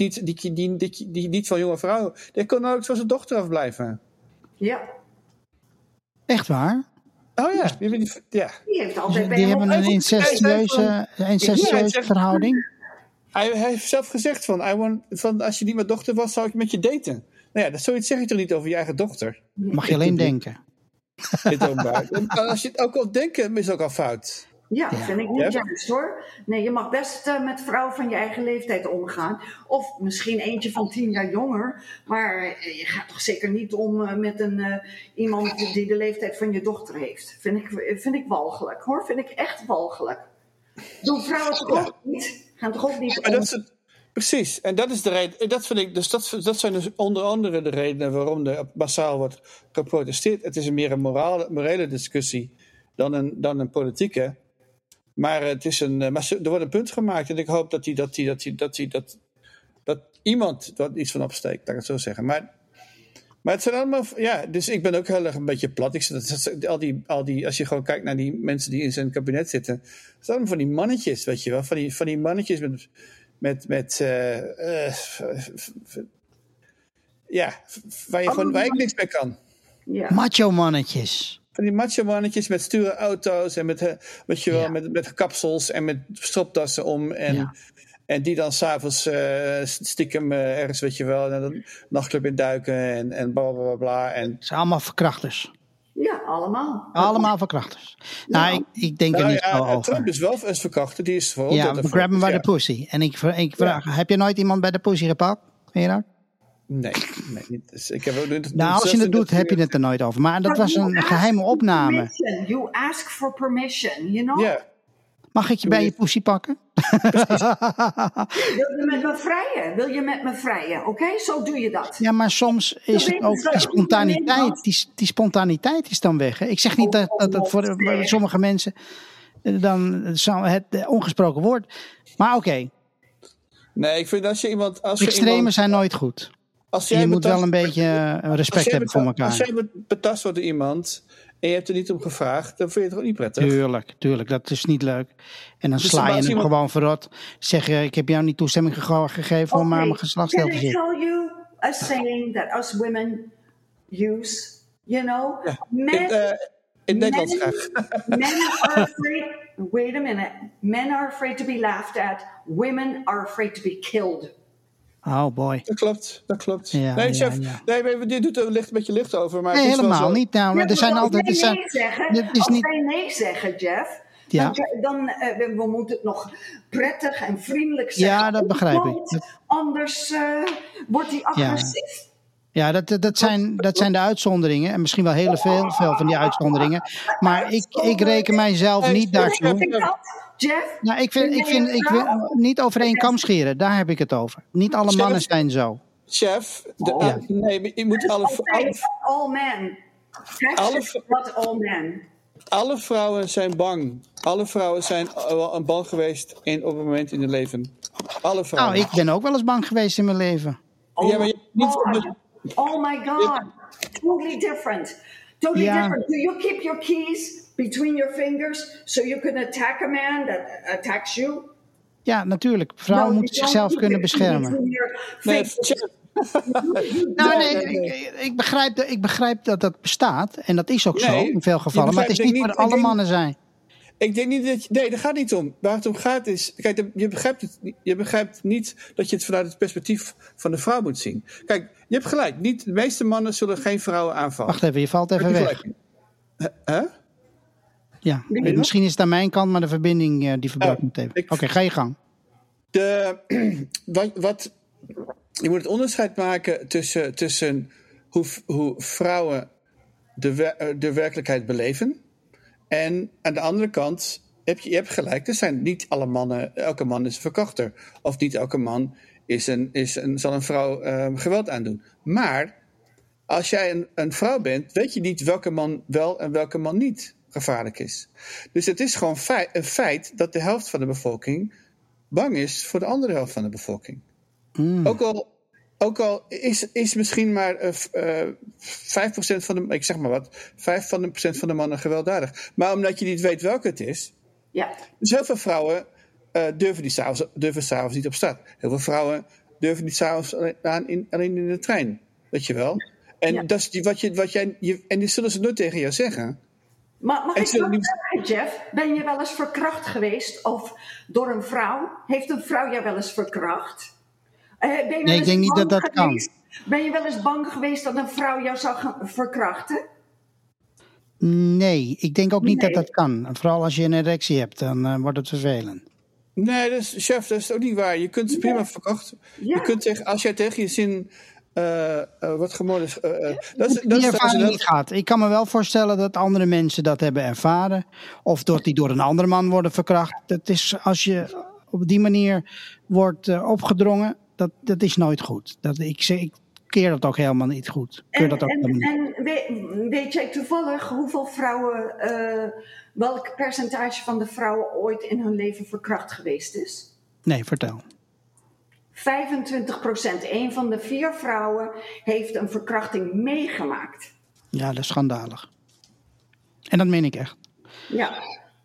die niet van jonge vrouwen. Die kon nou ook van zijn dochter afblijven. Ja. Echt waar? Oh ja. Die heeft altijd bij die hebben een incestueuze verhouding. Hij heeft zelf gezegd van als je niet mijn dochter was, zou ik met je daten. Nou ja, zoiets zeg je toch niet over je eigen dochter? Mag je alleen denken. Als je het ook al denken, is het ook al fout. Ja, vind ik niet juist hoor. Nee, je mag best met vrouwen van je eigen leeftijd omgaan. Of misschien eentje van 10 jaar jonger. Maar je gaat toch zeker niet om met iemand die de leeftijd van je dochter heeft. Vind ik walgelijk hoor. Vind ik echt walgelijk. Doen vrouwen toch ook niet? Gaan toch ook niet om... Precies, en dat is de reden. Dat zijn dus onder andere de redenen waarom er massaal wordt geprotesteerd. Het is meer een morele discussie dan een politieke. Maar er wordt een punt gemaakt en ik hoop dat iemand er iets van opsteekt, laat ik het zo zeggen. Maar Maar het zijn allemaal, dus ik ben ook heel erg een beetje plat. Al die, als je gewoon kijkt naar die mensen die in zijn kabinet zitten, het zijn allemaal van die mannetjes, weet je wel, van die mannetjes waar je niks mee kan. Ja. Macho mannetjes. Van die macho mannetjes met sture auto's en met kapsels en met stropdassen om en die dan s'avonds stiekem ergens, weet je wel, naar een nachtclub induiken en bla bla bla. Het zijn allemaal verkrachters. Ja, allemaal. Allemaal verkrachters. Nou, ik denk er niet zo over. Trump is wel een verkrachter, die is voor. Ja, grab him by the pussy. En ik vraag, heb je nooit iemand bij de pussy gepakt, Gerard? Nee, niet. Dus ik heb ook niet. Nou, als je het doet, heb je het er nooit over. Maar dat was een geheime opname. You ask for permission, you know? Ja. Mag ik je bij je pussy pakken? Wil je met me vrijen? Wil je met me vrijen? Oké, zo doe je dat. Ja, maar soms is het ook die spontaniteit. Die spontaniteit is dan weg. Hè? Ik zeg niet dat het voor sommige mensen dan het ongesproken woord. Maar oké. Nee, ik vind als je iemand... Extremen zijn nooit goed. Je moet wel een beetje respect hebben voor elkaar. Als jij betast wordt door iemand en je hebt er niet om gevraagd, dan vind je het ook niet prettig. Tuurlijk, dat is niet leuk. En dan sla je hem gewoon verrot. Zeg je, ik heb jou niet toestemming gegeven om aan mijn geslachtsdeel te zitten. Can I tell you a saying that us women use? You know? Ja. In Nederlands graag. Men are afraid... Wait a minute. Men are afraid to be laughed at. Women are afraid to be killed. Oh boy. Dat klopt. Ja, nee, chef. Ja. Nee, dit doet er een beetje licht over. Maar nee, het is helemaal wel zo. niet. Nou, er zijn altijd... Als wij nee zeggen, Jeff... Ja. Dan we moeten het nog prettig en vriendelijk zeggen. Ja, dat begrijp ik. Anders wordt hij agressief. Ja, dat zijn de uitzonderingen. En misschien wel heel veel van die uitzonderingen. Maar ik reken mijzelf niet daartoe. Jeff? Nou, ik wil niet over één kam scheren. Daar heb ik het over. Niet alle mannen zijn zo. Chef, nee, je moet all men. Not all men. Alle vrouwen zijn bang. Alle vrouwen zijn wel een bang geweest op een moment in hun leven. Alle vrouwen. Nou, ik ben ook wel eens bang geweest in mijn leven. Ja, maar oh my God. Totally different. Totally different. Do you keep your keys between your fingers so you can attack a man that attacks you? Ja, natuurlijk. Vrouwen moeten zichzelf kunnen beschermen. Ik begrijp dat dat bestaat. En dat is ook zo in veel gevallen. Maar het is niet voor alle mannen zijn. Ik denk niet dat nee, daar gaat niet om. Waar het om gaat is... Kijk, je begrijpt niet dat je het vanuit het perspectief van de vrouw moet zien. Kijk, je hebt gelijk. De meeste mannen zullen geen vrouwen aanvallen. Wacht even, je valt even weg. Ja, misschien is het aan mijn kant, maar de verbinding die verbrak me even. Oké, ga je gang. Je moet het onderscheid maken tussen hoe vrouwen de werkelijkheid beleven. En aan de andere kant, je hebt gelijk, er zijn niet alle mannen, elke man is een verkrachter. Of niet elke man zal een vrouw geweld aandoen. Maar als jij een vrouw bent, weet je niet welke man wel en welke man niet gevaarlijk is. Dus het is gewoon een feit dat de helft van de bevolking bang is voor de andere helft van de bevolking. Ook al is misschien maar 5% van de, ik zeg maar wat, 5% van de mannen gewelddadig. Maar omdat je niet weet welke het is. Ja. Dus heel veel vrouwen durven s'avonds niet op straat. Heel veel vrouwen durven niet s'avonds alleen in de trein. Weet je wel? En dat is en die zullen ze nooit tegen jou zeggen. Maar mag ik zeggen, Jeff, ben je wel eens verkracht geweest? Of door een vrouw? Heeft een vrouw jou wel eens verkracht? Nee, ik denk niet dat dat kan. Ben je wel eens bang geweest dat een vrouw jou zou verkrachten? Nee, ik denk ook niet dat dat kan. Vooral als je een erectie hebt, dan wordt het vervelend. Nee, chef, dat is ook niet waar. Je kunt prima verkrachten. Ja. Je kunt als jij tegen je zin wordt gemoord. Die ervaring niet gaat. Ik kan me wel voorstellen dat andere mensen dat hebben ervaren. Of dat die door een andere man worden verkracht. Dat is als je op die manier wordt opgedrongen. Dat is nooit goed. Ik keer dat ook helemaal niet goed. Weet jij toevallig hoeveel vrouwen, welk percentage van de vrouwen ooit in hun leven verkracht geweest is? Nee, vertel. 25%, 1 van de 4 vrouwen, heeft een verkrachting meegemaakt. Ja, dat is schandalig. En dat meen ik echt. Ja.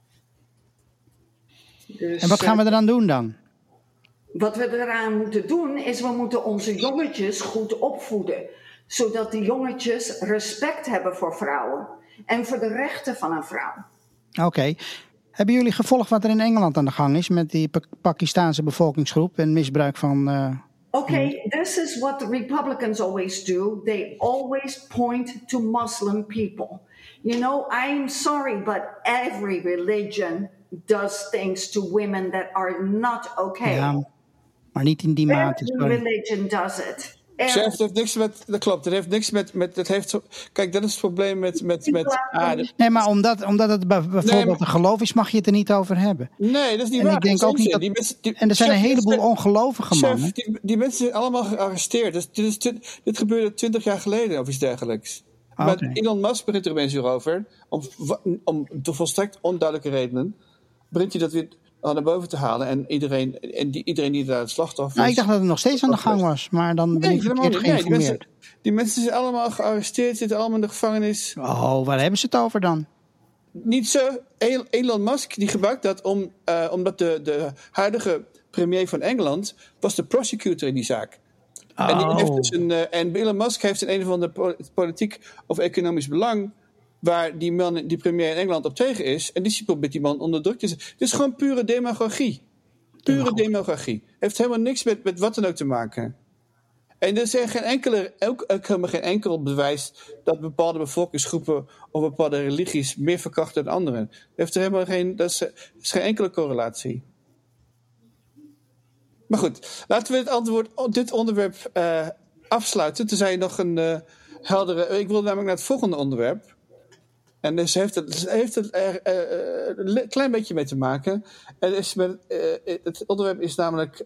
Dus, en wat gaan we eraan doen dan? Wat we eraan moeten doen, is we moeten onze jongetjes goed opvoeden. Zodat die jongetjes respect hebben voor vrouwen. En voor de rechten van een vrouw. Oké. Hebben jullie gevolgd wat er in Engeland aan de gang is met die Pakistaanse bevolkingsgroep en misbruik van... Okay, this is what the Republicans always do. They always point to Muslim people. You know, I'm sorry, but every religion does things to women that are not okay. Ja, maar niet in die mate. Every religion does it. Chef, dat heeft niks met... Dat klopt. Dat heeft niks met dat heeft, kijk, dat is het probleem met nee, maar omdat het bijvoorbeeld een geloof is, mag je het er niet over hebben. Nee, dat is niet en waar. Ik denk ook niet dat, en er zijn een heleboel ongelovige mannen. Die mensen zijn allemaal gearresteerd. Dit gebeurde 20 jaar geleden of iets dergelijks. Maar Elon Musk begint er opeens weer over. Om de volstrekt onduidelijke redenen. Begint hij dat weer naar boven te halen. En iedereen die daar het slachtoffer is. Nou, ik dacht dat het nog steeds aan de gang was. Maar dan ben ik verkeerd geïnformeerd. Die mensen zijn allemaal gearresteerd. Zitten allemaal in de gevangenis. Oh, waar hebben ze het over dan? Niet zo. Elon Musk die gebruikt dat omdat de huidige premier van Engeland was de prosecutor in die zaak. Oh. En, die heeft dus en Elon Musk heeft een of andere politiek of economisch belang waar die premier in Engeland op tegen is. En die probeert die man onder druk te zetten. Het is gewoon pure demagogie. Pure demagogie. Heeft helemaal niks met wat dan ook te maken. En er is helemaal geen enkel bewijs dat bepaalde bevolkingsgroepen of bepaalde religies meer verkrachten dan anderen. Er is geen enkele correlatie. Maar goed, laten we dit onderwerp afsluiten. Tenzij je nog een heldere... Ik wil namelijk naar het volgende onderwerp. En dus heeft het er een klein beetje mee te maken. Het onderwerp is namelijk...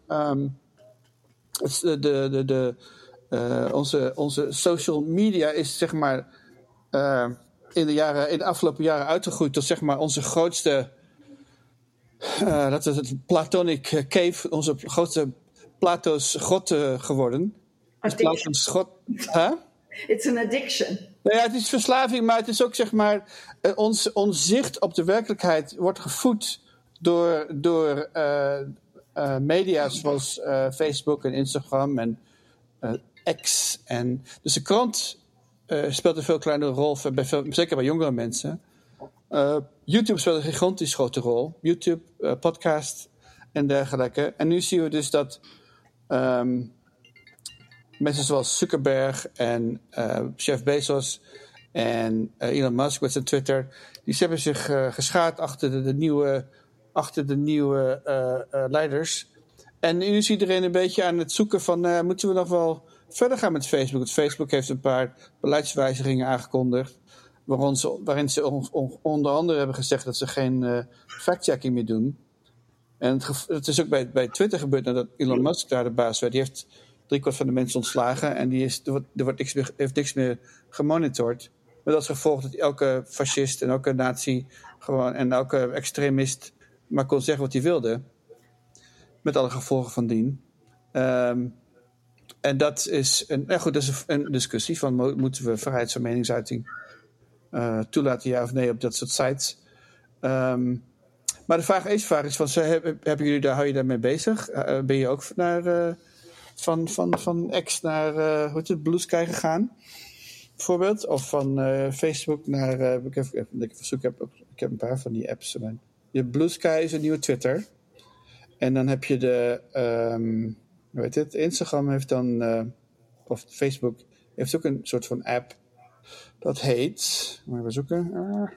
onze social media is zeg maar in de afgelopen jaren uitgegroeid tot zeg maar onze grootste dat is het Platonic Cave, onze grootste Plato's grot geworden. Dus Plato's grot. It's an addiction. Nou ja, het is verslaving, maar het is ook zeg maar ons zicht op de werkelijkheid wordt gevoed door media zoals Facebook en Instagram en X. Dus de krant speelt een veel kleinere rol, zeker bij jongere mensen. YouTube speelt een gigantisch grote rol. YouTube, podcast en dergelijke. En nu zien we dus dat mensen zoals Zuckerberg en Jeff Bezos en Elon Musk met zijn Twitter, die hebben zich geschaard achter de nieuwe leiders. En nu is iedereen een beetje aan het zoeken van moeten we nog wel verder gaan met Facebook? Want Facebook heeft een paar beleidswijzigingen aangekondigd waarin ze onder andere hebben gezegd dat ze geen fact-checking meer doen. En het is ook bij Twitter gebeurd nadat Elon Musk daar de baas werd. Die heeft 3/4 van de mensen ontslagen en heeft niks meer gemonitord. Met als gevolg dat elke fascist en elke nazi en elke extremist maar kon zeggen wat hij wilde. Met alle gevolgen van dien. En dat is dat is een discussie van moeten we vrijheid van meningsuiting toelaten, ja of nee, op dat soort sites. Maar de vraag is van, hou je daarmee bezig? Ben je ook naar van X naar Blue Sky gegaan? Bijvoorbeeld? Of van Facebook naar... ik heb een paar van die apps. Je Blue Sky is een nieuwe Twitter. En dan heb je Instagram heeft dan... of Facebook heeft ook een soort van app. Dat heet... Moet even zoeken.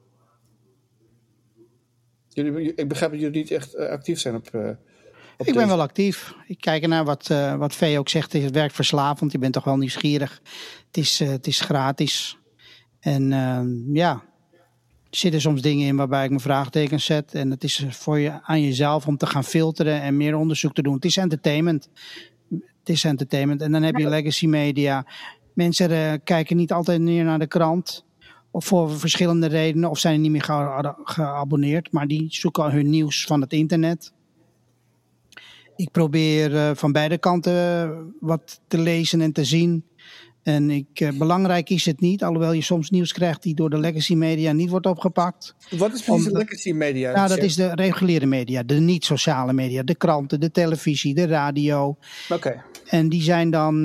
Ik begrijp dat jullie niet echt actief zijn op ik ben wel actief. Ik kijk ernaar wat Vee ook zegt. Het werkt verslavend. Je bent toch wel nieuwsgierig. Het is gratis. En er zitten soms dingen in waarbij ik mijn vraagtekens zet. En het is aan jezelf om te gaan filteren en meer onderzoek te doen. Het is entertainment. En dan heb je legacy media. Mensen kijken niet altijd meer naar de krant. Of voor verschillende redenen. Of zijn er niet meer geabonneerd. Maar die zoeken hun nieuws van het internet. Ik probeer van beide kanten wat te lezen en te zien. En belangrijk is het niet, alhoewel je soms nieuws krijgt die door de legacy media niet wordt opgepakt. Wat is precies de legacy media? Nou, dat is de reguliere media, de niet-sociale media. De kranten, de televisie, de radio. Oké. En die zijn dan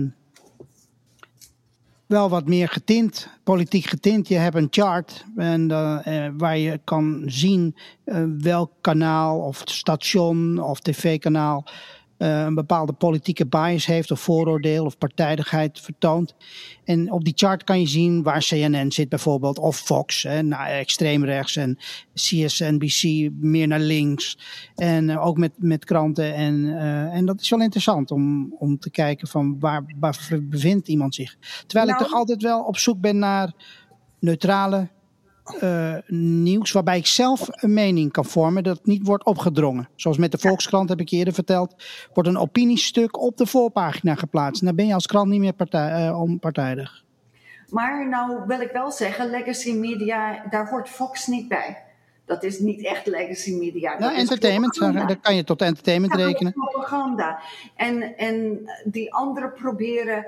wel wat meer getint, politiek getint. Je hebt een chart waar je kan zien welk kanaal of station of tv-kanaal een bepaalde politieke bias heeft of vooroordeel of partijdigheid vertoont. En op die chart kan je zien waar CNN zit bijvoorbeeld, of Fox, extreem rechts, en CSNBC meer naar links. En ook met kranten. En dat is wel interessant om te kijken van waar bevindt iemand zich. Terwijl ik toch altijd wel op zoek ben naar neutrale nieuws waarbij ik zelf een mening kan vormen dat niet wordt opgedrongen. Zoals met de Volkskrant heb ik je eerder verteld, wordt een opiniestuk op de voorpagina geplaatst. En dan ben je als krant niet meer onpartijdig. Maar nou wil ik wel zeggen, legacy media, daar hoort Fox niet bij. Dat is niet echt legacy media. Ja, entertainment, daar kan je tot entertainment rekenen. Dat is propaganda. En die anderen proberen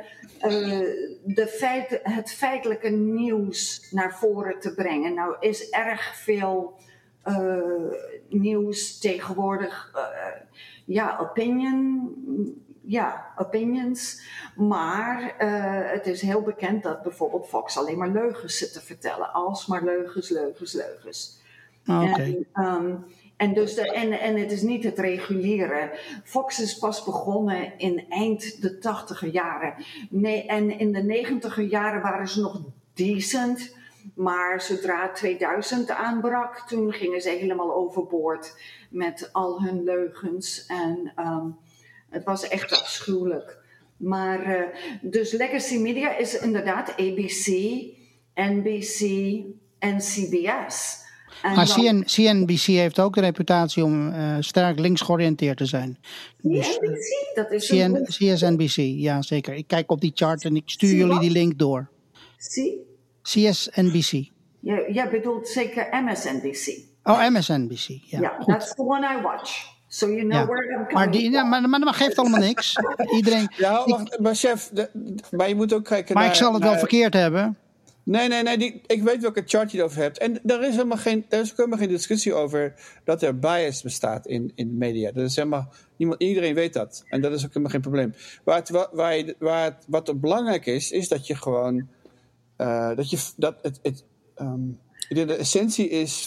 het feitelijke nieuws naar voren te brengen. Nou is erg veel nieuws tegenwoordig, opinions. Maar het is heel bekend dat bijvoorbeeld Fox alleen maar leugens zit te vertellen. Alsmaar leugens. Okay. En het is niet het reguliere. Fox is pas begonnen in eind de 80er jaren. En in de 90er jaren waren ze nog decent. Maar zodra 2000 aanbrak, toen gingen ze helemaal overboord met al hun leugens. En het was echt afschuwelijk. Maar dus legacy media is inderdaad ABC, NBC en CBS. Maar CNBC heeft ook de reputatie om sterk links georiënteerd te zijn. CNBC, dat is CSNBC, ja zeker. Ik kijk op die chart en ik stuur jullie die link door. CSNBC. Jij bedoelt zeker MSNBC. Oh, MSNBC, ja. Yeah, that's the one I watch. So you know where I'm coming from. Maar dat geeft allemaal niks. Iedereen. Ja, wacht, maar chef, maar je moet ook kijken maar ik zal het wel verkeerd hebben. Nee, ik weet welke chart je erover hebt. En er is helemaal geen discussie over dat er bias bestaat in de media. Dat is helemaal, iedereen weet dat. En dat is ook helemaal geen probleem. Wat er belangrijk is dat je gewoon de essentie is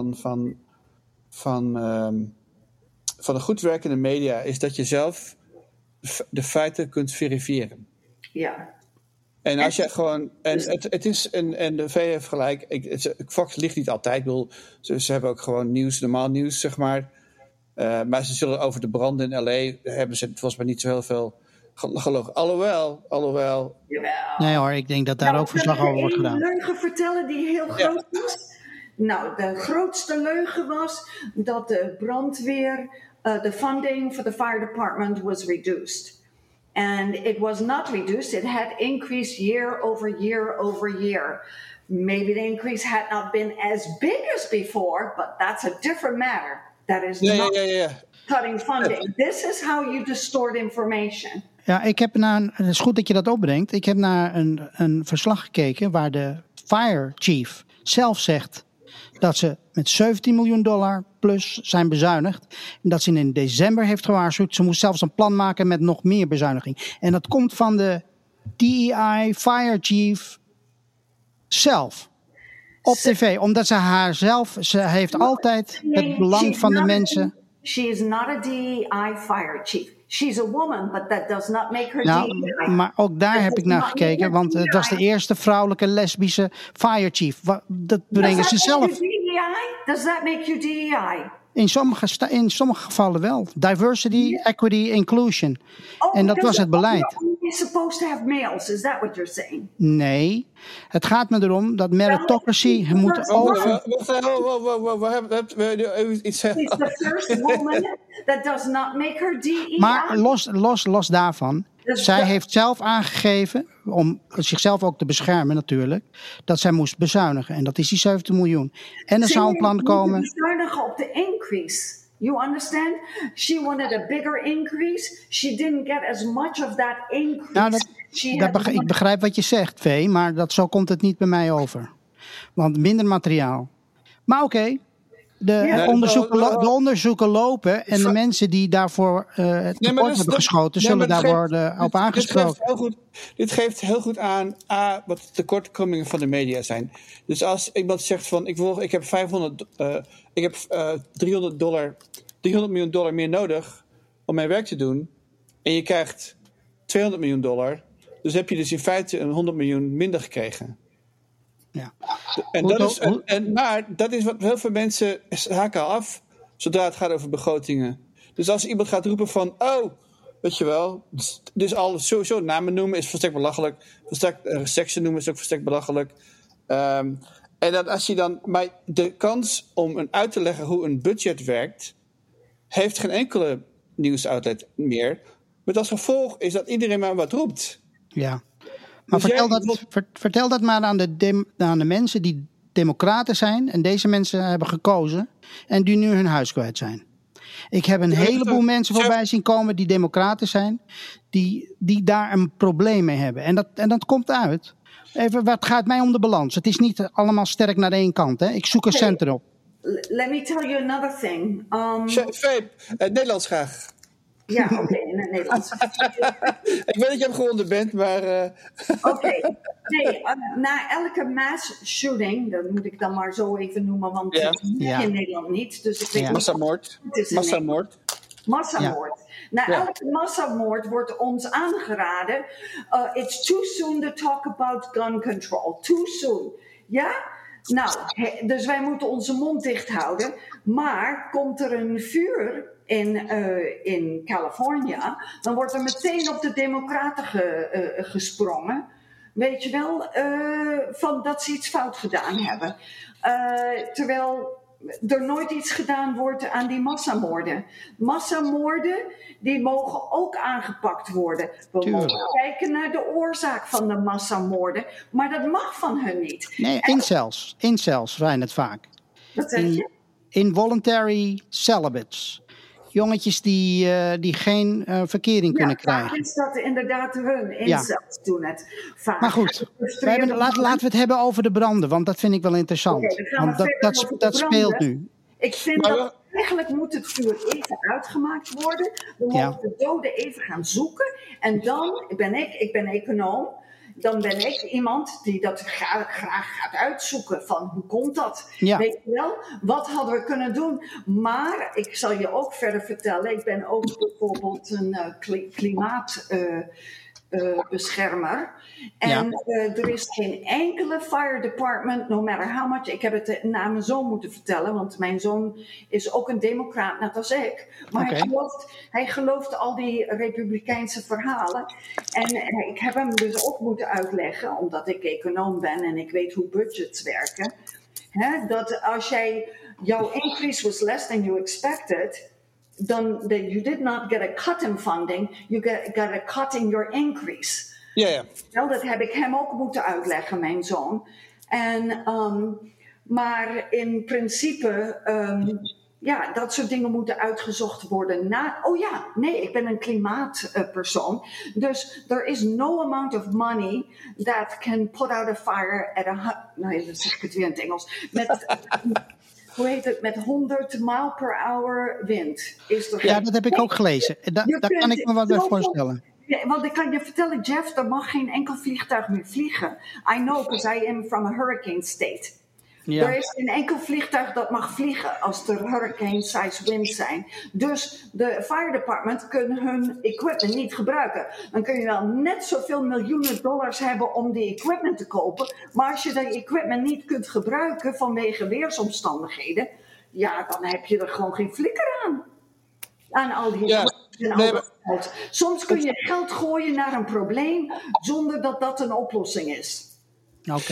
van een goed werkende media is dat je zelf de feiten kunt verifiëren. Ja. En als je gewoon. Het is. En de V heeft gelijk. Fox ligt niet altijd. Ze hebben ook gewoon normaal nieuws, zeg maar. Maar ze zullen over de branden in LA. Hebben ze volgens mij niet zo heel veel gelogen. Alhoewel. Nee hoor, ik denk dat daar ook verslag over wordt gedaan. Ik wil een leugen vertellen die heel groot was. Nou, de grootste leugen was dat de brandweer. The funding for the fire department was reduced. And it was not reduced. It had increased year over year. Maybe the increase had not been as big as before, but that's a different matter. That is not cutting funding. This is how you distort information. Ja, het is goed dat je dat opbrengt. Ik heb naar een verslag gekeken waar de fire chief zelf zegt dat ze met $17 miljoen plus zijn bezuinigd. En dat ze in december heeft gewaarschuwd. Ze moest zelfs een plan maken met nog meer bezuiniging. En dat komt van de DEI Fire Chief zelf. Op tv. Omdat ze heeft altijd het belang van de mensen. She is not a DEI Fire Chief. She's a woman, but that does not make her DEI. Maar ook daar heb ik naar gekeken, want het was de eerste vrouwelijke lesbische fire chief. Dat brengen ze zelf. Does that make you DEI? In sommige gevallen wel. Diversity, equity, inclusion. En dat was het beleid. You're supposed to have males, is that what you're saying? Nee, het gaat me erom dat meritocracy moet over... She's the first woman that does not make her DEI. Maar los daarvan, zij heeft zelf aangegeven, om zichzelf ook te beschermen natuurlijk, dat zij moest bezuinigen. En dat is die 17 miljoen. En er zou een plan komen... Bezuinigen op de increase. You understand? She wanted a bigger increase. She didn't get as much of that increase. Nou, ik begrijp wat je zegt, Vee, maar zo komt het niet bij mij over. Want minder materiaal. Maar oké. De onderzoeken lopen en de mensen die daarvoor het tekort hebben geschoten, zullen daar worden op aangesproken. Dit geeft heel goed aan wat de tekortkomingen van de media zijn. Dus als iemand zegt van ik heb $300 miljoen meer nodig om mijn werk te doen en je krijgt $200 miljoen, dus heb je dus in feite een $100 miljoen minder gekregen. Ja. Maar dat is wat heel veel mensen haken al af zodra het gaat over begrotingen. Dus als iemand gaat roepen van weet je wel, dus al sowieso namen noemen is volstrekt belachelijk. Seksen noemen is ook volstrekt belachelijk. En dat als je dan, maar de kans om uit te leggen hoe een budget werkt, heeft geen enkele nieuwsoutlet meer. Met als gevolg is dat iedereen maar wat roept. Ja. Maar dus vertel dat maar aan de mensen die democraten zijn en deze mensen hebben gekozen en die nu hun huis kwijt zijn. Ik heb een heleboel mensen voorbij zien komen die democraten zijn, die daar een probleem mee hebben. En dat komt uit. Even, wat gaat mij om de balans? Het is niet allemaal sterk naar één kant. Hè? Ik zoek een center op. Let me tell you another thing. Nederlands graag. Ja, oké, in het Nederlands. Ik weet dat je hem gewonnen bent, maar... Oké. Nee, na elke mass shooting, dat moet ik dan maar zo even noemen, want dat is in Nederland niet. Dus ik weet Massamoord. Massamoord. Na elke massamoord wordt ons aangeraden, it's too soon to talk about gun control. Too soon. Ja? Nou, dus wij moeten onze mond dicht houden. Maar komt er een vuur in California, dan wordt er meteen op de democraten gesprongen. Weet je wel, van dat ze iets fout gedaan hebben. Terwijl er nooit iets gedaan wordt aan die massamoorden. Massamoorden, die mogen ook aangepakt worden. We mogen kijken naar de oorzaak van de massamoorden, maar dat mag van hun niet. Nee, incels zijn het vaak. Wat zeg je? Involuntary celibates. Jongetjes die geen verkering kunnen krijgen. Ja, is dat inderdaad hun. Incels doen het vaak. Maar goed, laten we het hebben over de branden, want dat vind ik wel interessant. Want dat speelt nu. Ik vind dat eigenlijk moet het vuur even uitgemaakt worden. We mogen de doden even gaan zoeken. En dan ben ik ben econoom. Dan ben ik iemand die dat graag gaat uitzoeken. Van hoe komt dat? Ja. Weet je wel? Wat hadden we kunnen doen? Maar ik zal je ook verder vertellen. Ik ben ook bijvoorbeeld een klimaatbeschermer. En er is geen enkele fire department, no matter how much. Ik heb het naar mijn zoon moeten vertellen, want mijn zoon is ook een democraat, net als ik. Maar hij gelooft al die republikeinse verhalen. En ik heb hem dus ook moeten uitleggen, omdat ik econoom ben en ik weet hoe budgets werken. Dat als jouw increase was less than you expected, then you did not get a cut in funding, you got a cut in your increase. Ja. Wel, dat heb ik hem ook moeten uitleggen, mijn zoon. Maar in principe, dat soort dingen moeten uitgezocht worden. Ik ben een klimaatpersoon. Dus there is no amount of money that can put out a fire at dan zeg ik het weer in het Engels. Hoe heet het? Met 100 mile per hour wind. Dat heb ik ook gelezen. Daar kan ik me wat bij voorstellen. Ja, want ik kan je vertellen, Jeff, er mag geen enkel vliegtuig meer vliegen. I know, because I am from a hurricane state. Ja. Er is geen enkel vliegtuig dat mag vliegen als er hurricane-size winds zijn. Dus de fire department kunnen hun equipment niet gebruiken. Dan kun je wel net zoveel miljoenen dollars hebben om die equipment te kopen. Maar als je dat equipment niet kunt gebruiken vanwege weersomstandigheden, dan heb je er gewoon geen flikker aan. Aan al die Soms kun je geld gooien naar een probleem zonder dat dat een oplossing is. Oké.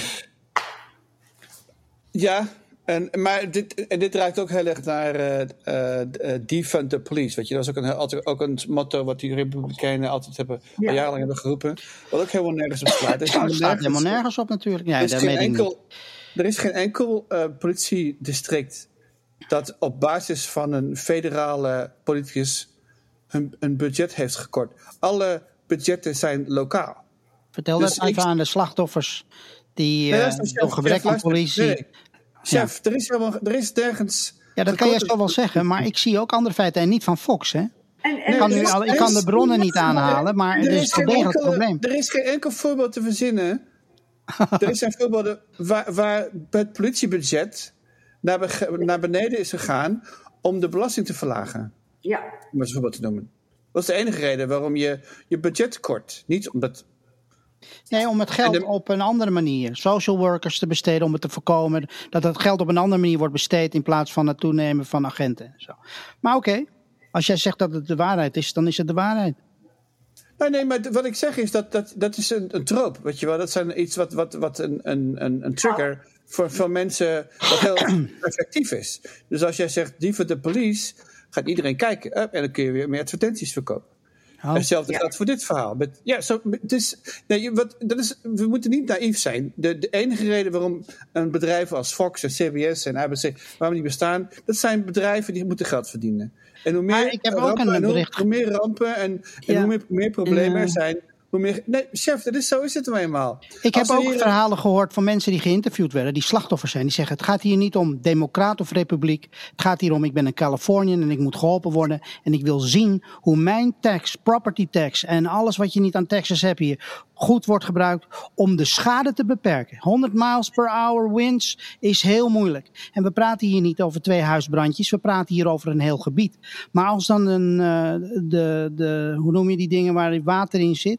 Ja, maar dit raakt ook heel erg naar defund the police. Weet je, dat is ook een motto wat die Republikeinen altijd hebben, al jarenlang hebben geroepen. Wat ook helemaal nergens op slaat. Het staat helemaal nergens op natuurlijk. Ja, er is geen enkel politiedistrict dat op basis van een federale politicus een budget heeft gekort. Alle budgetten zijn lokaal. Vertel Dus dat even aan de slachtoffers die door gebrek aan politie... Nee. Chef, er is nergens... Ja, dat kan je zo wel zeggen, maar ik zie ook andere feiten en niet van Fox, hè? Ik kan de bronnen niet aanhalen, maar er is wel degelijk een probleem. Er is geen enkel voorbeeld te verzinnen. Er zijn voorbeelden waar het politiebudget naar beneden is gegaan om de belasting te verlagen. Ja. Om het voorbeeld te noemen. Dat is de enige reden waarom je budget kort. Niet omdat... Nee, om het geld op een andere manier, social workers te besteden, om het te voorkomen dat het geld op een andere manier wordt besteed in plaats van het toenemen van agenten. Zo. Maar oké, als jij zegt dat het de waarheid is, dan is het de waarheid. Nee, maar wat ik zeg is dat is een troop, weet je wel. Dat is iets wat een trigger voor mensen wat heel effectief is. Dus als jij zegt, die voor de police, gaat iedereen kijken en dan kun je weer meer advertenties verkopen. Hetzelfde geldt voor dit verhaal. We moeten niet naïef zijn. De enige reden waarom een bedrijf als Fox en CBS en ABC waarom die bestaan, dat zijn bedrijven die moeten geld verdienen. En hoe meer rampen en hoe meer problemen er zijn, hoe meer... Nee, chef, zo is het nou eenmaal. Ik heb ook verhalen gehoord van mensen die geïnterviewd werden, die slachtoffers zijn. Die zeggen, het gaat hier niet om democraat of republiek. Het gaat hier om, ik ben een Californian en ik moet geholpen worden. En ik wil zien hoe mijn tax, property tax en alles wat je niet aan taxes hebt hier, goed wordt gebruikt om de schade te beperken. 100 miles per hour winds is heel moeilijk. En we praten hier niet over 2 huisbrandjes, we praten hier over een heel gebied. Maar als dan hoe noem je die dingen waar water in zit?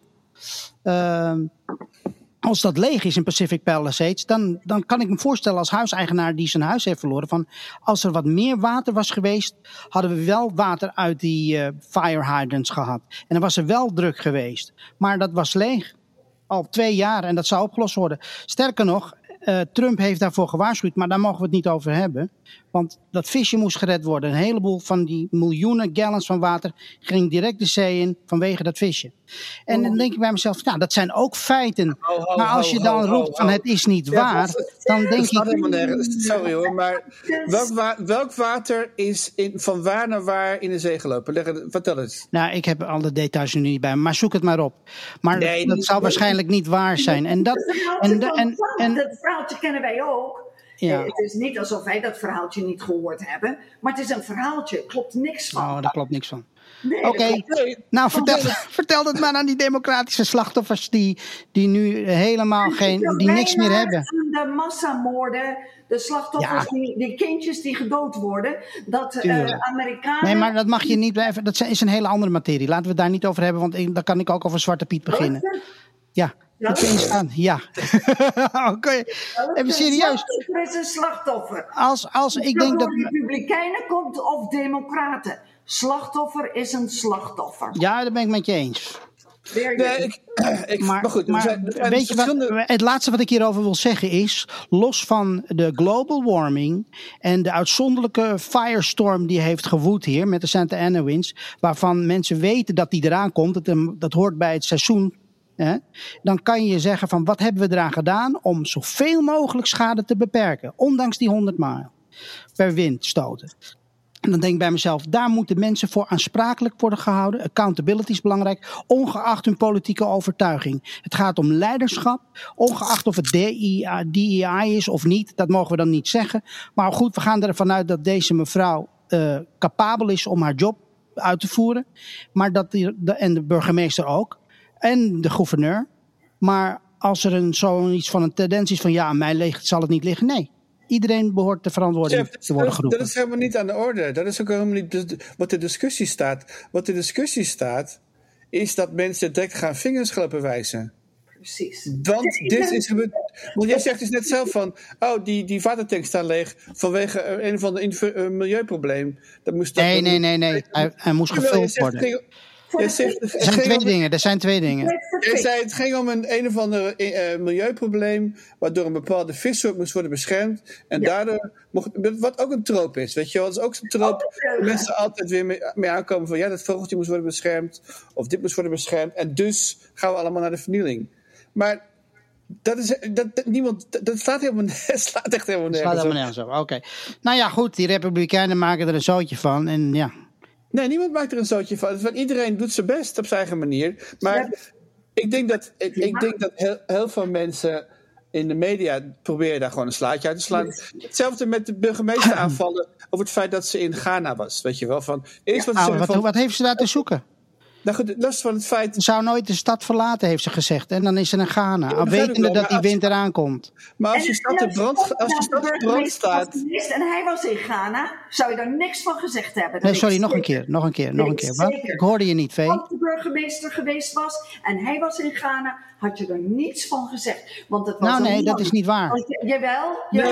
Als dat leeg is in Pacific Palisades, dan kan ik me voorstellen als huiseigenaar die zijn huis heeft verloren, van als er wat meer water was geweest, hadden we wel water uit die fire hydrants gehad. En dan was er wel druk geweest. Maar dat was leeg. Al 2 jaar en dat zou opgelost worden. Sterker nog, Trump heeft daarvoor gewaarschuwd, maar daar mogen we het niet over hebben. Want dat visje moest gered worden. Een heleboel van die miljoenen gallons van water ging direct de zee in vanwege dat visje. En dan denk ik bij mezelf, nou, dat zijn ook feiten. Maar als je dan roept van het is niet waar, dan denk ik... Sorry hoor, maar welk water is van waar naar waar in de zee gelopen? Vertel eens. Nou, ik heb alle details er nu niet bij, maar zoek het maar op. Maar dat zou waarschijnlijk niet waar zijn. En dat verhaaltje kennen wij ook. Ja. Het is niet alsof wij dat verhaaltje niet gehoord hebben. Maar het is een verhaaltje. Klopt niks van. Oh, daar klopt niks van. Nee, Oké. Nou, vertel het maar aan die democratische slachtoffers die nu helemaal die niks meer hebben. De massamoorden, de slachtoffers, die kindjes die gedood worden. Dat Amerikanen... Nee, maar dat mag je niet blijven. Dat is een hele andere materie. Laten we het daar niet over hebben, want dan kan ik ook over Zwarte Piet beginnen. Ja. Ja. Oké. Even serieus. Slachtoffer is een slachtoffer. Als ik denk dat Republikeinen komt of democraten. Slachtoffer is een slachtoffer. Ja, dat ben ik met je eens. Maar goed, weet je wat, het laatste wat ik hierover wil zeggen is, los van de global warming en de uitzonderlijke firestorm die heeft gewoed hier met de Santa Ana winds, waarvan mensen weten dat die eraan komt, dat hoort bij het seizoen. Dan kan je zeggen van wat hebben we eraan gedaan om zoveel mogelijk schade te beperken. Ondanks die 100 mijl per windstoten. En dan denk ik bij mezelf, daar moeten mensen voor aansprakelijk worden gehouden. Accountability is belangrijk, ongeacht hun politieke overtuiging. Het gaat om leiderschap, ongeacht of het DEI is of niet. Dat mogen we dan niet zeggen. Maar goed, we gaan ervan uit dat deze mevrouw capabel is om haar job uit te voeren. Maar en de burgemeester ook. En de gouverneur. Maar als er zoiets van een tendens is van aan mij zal het niet liggen. Nee, iedereen behoort de verantwoording te worden geroepen. Dat is helemaal niet aan de orde. Dat is ook helemaal niet wat de discussie staat. Wat de discussie staat is dat mensen direct gaan vingers lopen wijzen. Precies. Want jij zegt dus net zelf van, die watertanks staan leeg vanwege een of ander milieuprobleem. Dat moest nee. Hij moest gevuld worden. Er zijn twee dingen. Jij zei het ging om een of ander milieuprobleem, waardoor een bepaalde vissoort moest worden beschermd. En daardoor wat ook een troop is, weet je wel. Dat is ook zo'n troop waar mensen altijd weer mee aankomen van, dat vogeltje moest worden beschermd, of dit moest worden beschermd. En dus gaan we allemaal naar de vernieling. Maar Dat slaat echt helemaal nergens Slaat op. helemaal nergens op. Oké. Nou ja, goed. Die Republikeinen maken er een zootje van. En ja. Nee, niemand maakt er een zootje van. Want iedereen doet zijn best op zijn eigen manier. Maar ik denk dat heel veel mensen in de media proberen daar gewoon een slaatje uit te slaan. Hetzelfde met de burgemeester aanvallen over het feit dat ze in Ghana was. Weet je wel, Wat heeft ze daar te zoeken? Nou goed, los van het feit... Ze zou nooit de stad verlaten, heeft ze gezegd. En dan is ze in Ghana. Al wetende dat die winter aankomt. Maar als je stad in brand staat... En hij was in Ghana, zou je daar niks van gezegd hebben. Nee, sorry, nog een keer. Wat? Ik hoorde je niet, Vee. Als de burgemeester geweest was en hij was in Ghana, had je er niets van gezegd. Want het was nee, dat is niet waar. Jawel,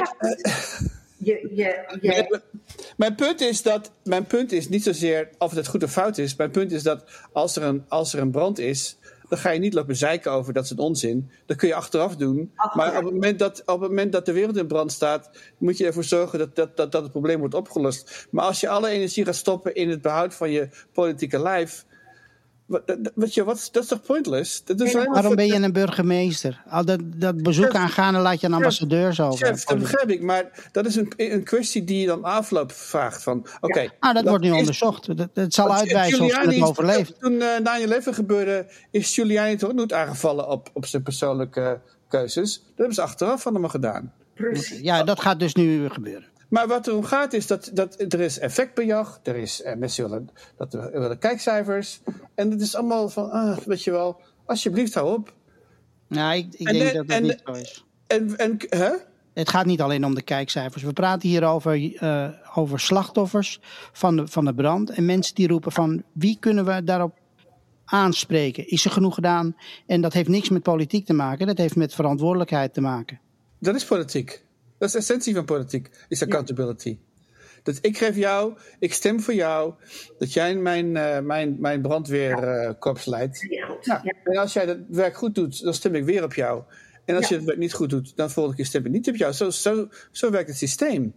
Mijn punt is niet zozeer of het goed of fout is. Mijn punt is dat als er een brand is, dan ga je niet lopen zeiken over dat is een onzin. Dat kun je achteraf doen. Maar op het moment dat de wereld in brand staat, moet je ervoor zorgen dat het probleem wordt opgelost. Maar als je alle energie gaat stoppen in het behoud van je politieke lijf, dat is toch pointless? Waarom ben je een burgemeester? Dat bezoek aan Ghana laat je aan ambassadeurs over. Chef, dat begrijp ik, maar dat is een kwestie die je dan afloop vraagt. Dat wordt nu onderzocht. Het zal uitwijzen of ze het overleeft. Toen 9/11 gebeurde, is Giuliani toch nooit aangevallen op zijn persoonlijke keuzes. Dat hebben ze achteraf allemaal gedaan. Precies. Ja, dat gaat dus nu gebeuren. Maar wat erom gaat is dat er is effectbejag, er is mensen willen kijkcijfers. En het is allemaal van, weet je wel, alsjeblieft hou op. Nou, ik denk dat dat niet zo is. Het gaat niet alleen om de kijkcijfers. We praten hier over slachtoffers van de brand. En mensen die roepen van, wie kunnen we daarop aanspreken? Is er genoeg gedaan? En dat heeft niks met politiek te maken. Dat heeft met verantwoordelijkheid te maken. Dat is politiek. Dat is de essentie van politiek, is accountability. Dat ik stem voor jou, dat jij mijn brandweerkorps leidt. En als jij dat werk goed doet, dan stem ik weer op jou. En als je het werk niet goed doet, dan volgende keer stem ik niet op jou. Zo werkt het systeem.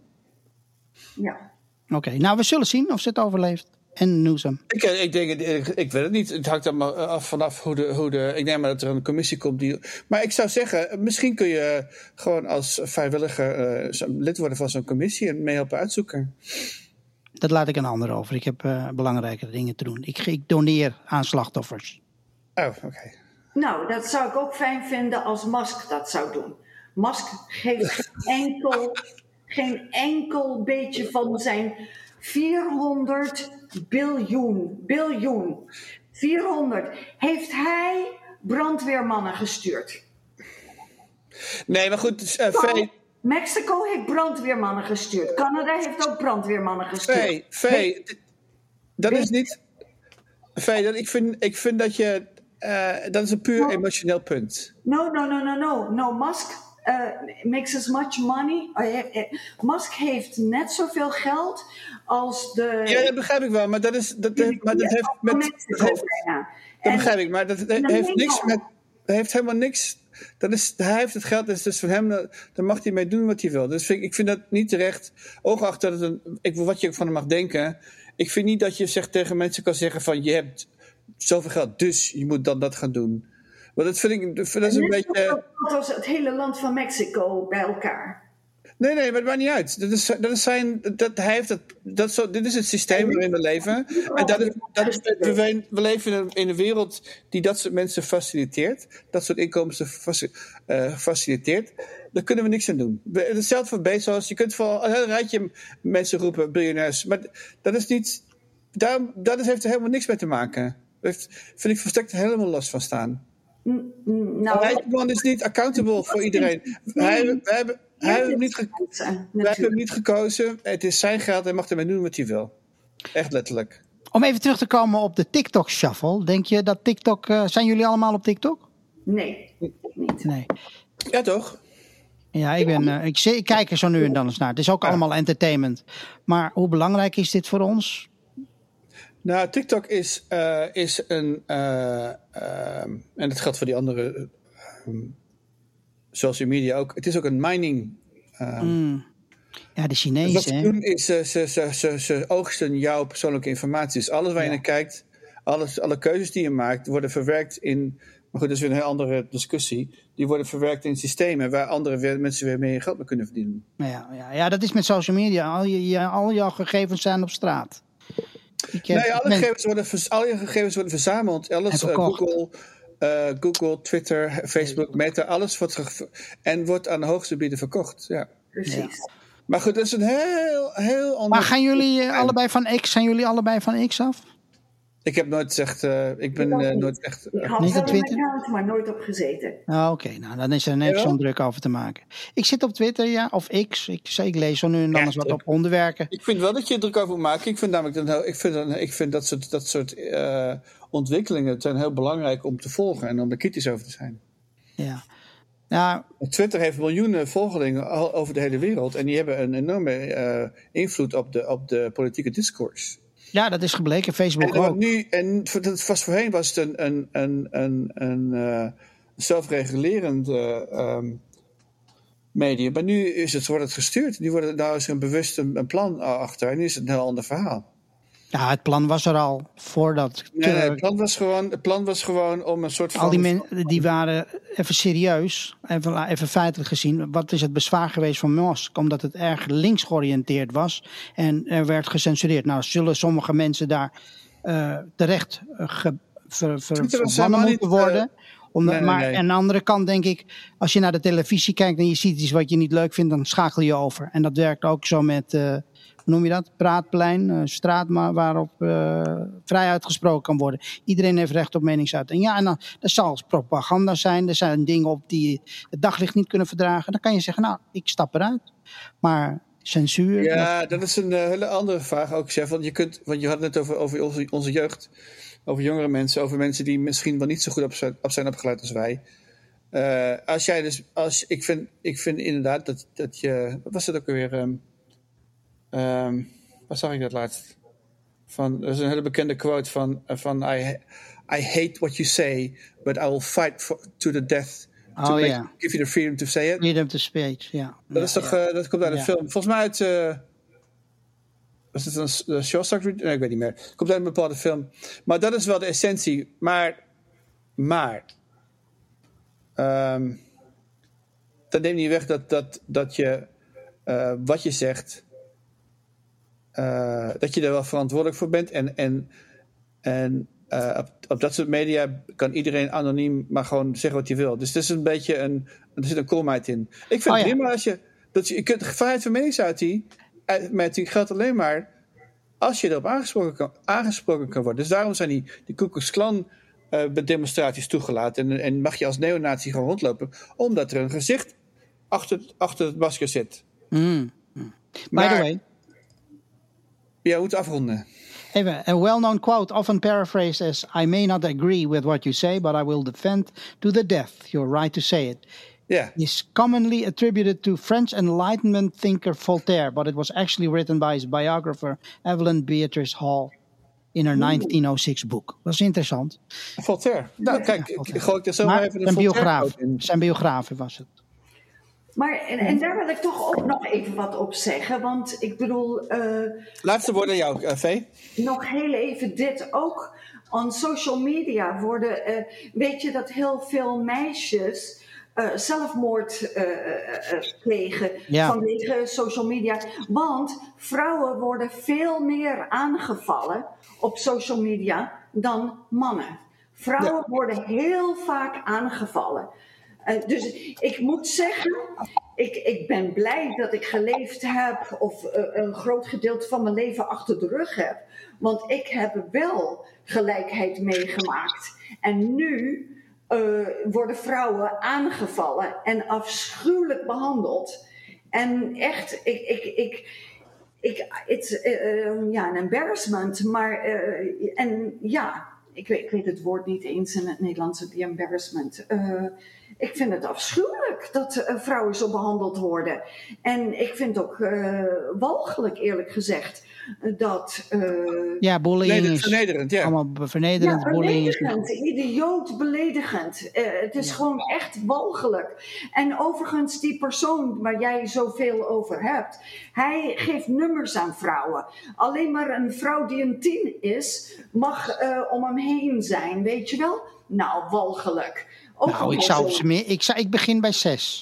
Ja. Oké, nou we zullen zien of ze het overleeft. En Newsom. Ik weet het niet. Het hangt allemaal af vanaf ik neem maar dat er een commissie komt. Maar ik zou zeggen, misschien kun je gewoon als vrijwilliger lid worden van zo'n commissie en meehelpen uitzoeken. Dat laat ik een ander over. Ik heb belangrijkere dingen te doen. Ik doneer aan slachtoffers. Oh, oké. Nou, dat zou ik ook fijn vinden als Musk dat zou doen. Musk geeft geen enkel beetje van zijn 400 biljoen. 400. Heeft hij brandweermannen gestuurd? Nee, maar goed. Mexico heeft brandweermannen gestuurd. Canada heeft ook brandweermannen gestuurd. Dat is niet... ik vind dat je... dat is een puur emotioneel punt. No, Musk makes as much money. Musk heeft net zoveel geld als de... Ja, dat begrijp ik wel, maar dat heeft met... Dat begrijp ik, maar dat heeft niks met... Dat heeft helemaal niks... Hij heeft het geld, dus voor hem, dan mag hij mee doen wat hij wil. Dus ik vind dat niet terecht. Ongeacht dat het wat je van hem mag denken. Ik vind niet dat je tegen mensen kan zeggen van je hebt zoveel geld, dus je moet dan dat gaan doen. Want dat vind ik, dat is een beetje... Dat was het hele land van Mexico bij elkaar. Nee, maar het maakt niet uit. Dit is het systeem waarin we leven. En we leven in een wereld die dat soort mensen faciliteert. Dat soort inkomsten faciliteert. Daar kunnen we niks aan doen. Hetzelfde voor Bezos. Je kunt voor een heel rijtje mensen roepen, biljonairs. Maar dat is niet... Dat heeft er helemaal niks mee te maken. Daar vind ik volstrekt helemaal los van staan. Man is niet accountable voor iedereen. Wij hebben hem niet gekozen. Het is zijn geld. Hij mag ermee doen wat hij wil. Echt letterlijk. Om even terug te komen op de TikTok shuffle. Denk je dat TikTok... zijn jullie allemaal op TikTok? Nee, niet. Nee. Ja, toch? Ja, ik kijk er zo nu en dan eens naar. Het is ook allemaal entertainment. Maar hoe belangrijk is dit voor ons? Nou, TikTok is een... en dat geldt voor die andere social media ook. Het is ook een mining... Ja, de Chinezen. Wat ze doen is, ze oogsten jouw persoonlijke informatie. Dus alles waar je naar kijkt, alle keuzes die je maakt, worden verwerkt in Maar goed, dat is weer een heel andere discussie. Die worden verwerkt in systemen waar andere mensen weer meer geld mee kunnen verdienen. Ja, dat is met social media. Al jouw gegevens zijn op straat. Al je gegevens worden verzameld. Alles, Google, Twitter, Facebook, Meta, alles wordt aan de hoogste bieden verkocht. Ja. Precies. Ja. Maar goed, dat is een heel ander... Maar gaan jullie allebei van X af? Ik heb nooit gezegd... ik ben nooit echt... Ik had niet wel op een Twitter? account, maar nooit op gezeten. Oké, nou dan is er net zo'n druk over te maken. Ik zit op Twitter, ja, of X. Ik lees zo nu en dan eens wat op onderwerken. Ik vind wel dat je er druk over moet maken. Ik vind namelijk ik vind dat soort ontwikkelingen het zijn heel belangrijk om te volgen en om er kritisch over te zijn. Ja. Nou, Twitter heeft miljoenen volgelingen over de hele wereld en die hebben een enorme invloed op de politieke discourse. Ja, dat is gebleken. Facebook ook. Voorheen was het een zelfregulerend medium. Maar nu wordt het gestuurd. Daar is een plan achter. En nu is het een heel ander verhaal. Ja, het plan was er al voordat... Nee, het plan was gewoon om een soort van... Al die mensen die waren even serieus, even feitelijk gezien. Wat is het bezwaar geweest van Musk? Omdat het erg links georiënteerd was en er werd gecensureerd. Nou, zullen sommige mensen daar terecht verbannen moeten worden? Maar aan de andere kant denk ik, als je naar de televisie kijkt en je ziet iets wat je niet leuk vindt, dan schakel je over. En dat werkt ook zo met... hoe noem je dat? Praatplein, straat waarop vrij uitgesproken kan worden. Iedereen heeft recht op meningsuiting. Ja, en dan zal propaganda zijn. Er zijn dingen op die het daglicht niet kunnen verdragen. Dan kan je zeggen, nou, ik stap eruit. Maar censuur... Ja, dat is een hele andere vraag ook, Chef. Want je had het net over onze jeugd. Over jongere mensen. Over mensen die misschien wel niet zo goed op zijn opgeleid als wij. Ik vind inderdaad dat je... Wat was het ook alweer... waar zag ik dat laatst? Er is een hele bekende quote van I hate what you say, but I will fight to the death to give you the freedom to say it. Freedom to speech, ja. Dat is toch, dat komt uit een film. Volgens mij uit, was het een Shawshank? Nee, ik weet niet meer. Het komt uit een bepaalde film. Maar dat is wel de essentie. Maar dat neemt niet weg dat je wat je zegt, dat je er wel verantwoordelijk voor bent. En op dat soort media kan iedereen anoniem maar gewoon zeggen wat hij wil. Dus het is een beetje er zit een koolmeid in. Ik vind het prima als je kunt vrijheid van meningsuiting geldt alleen maar als je erop aangesproken kan worden. Dus daarom zijn die Ku Klux Klan demonstraties toegelaten. En mag je als neonazi gewoon rondlopen, omdat er een gezicht achter het masker zit. By the way. Ja, moet afronden. Even, a well-known quote, often paraphrased as, I may not agree with what you say, but I will defend to the death your right to say it. Yeah. Is commonly attributed to French Enlightenment thinker Voltaire, but it was actually written by his biographer Evelyn Beatrice Hall in her 1906 boek. Dat is interessant. Voltaire. Nou, kijk, ik gooi er zo maar even een biograaf. Zijn biograaf was het. Maar, en daar wil ik toch ook nog even wat op zeggen. Want ik bedoel... Laatste woord aan jou, Vee. Nog heel even dit ook. On social media worden... weet je dat heel veel meisjes zelfmoord plegen vanwege social media. Want vrouwen worden veel meer aangevallen op social media dan mannen. Vrouwen worden heel vaak aangevallen. Dus ik moet zeggen, ik ben blij dat ik geleefd heb of een groot gedeelte van mijn leven achter de rug heb. Want ik heb wel gelijkheid meegemaakt. En nu worden vrouwen aangevallen en afschuwelijk behandeld. En echt, it's een embarrassment. Maar, ik weet het woord niet eens in het Nederlands, die embarrassment. Ik vind het afschuwelijk dat vrouwen zo behandeld worden. En ik vind ook walgelijk, eerlijk gezegd, dat... bullying is vernederend, ja. Allemaal vernederend. Ja, beledigend, idioot beledigend. Het is gewoon echt walgelijk. En overigens, die persoon waar jij zoveel over hebt, hij geeft nummers aan vrouwen. Alleen maar een vrouw die een 10 is, mag om hem heen zijn, weet je wel? Nou, walgelijk. Ook Nou, ik begin bij 6.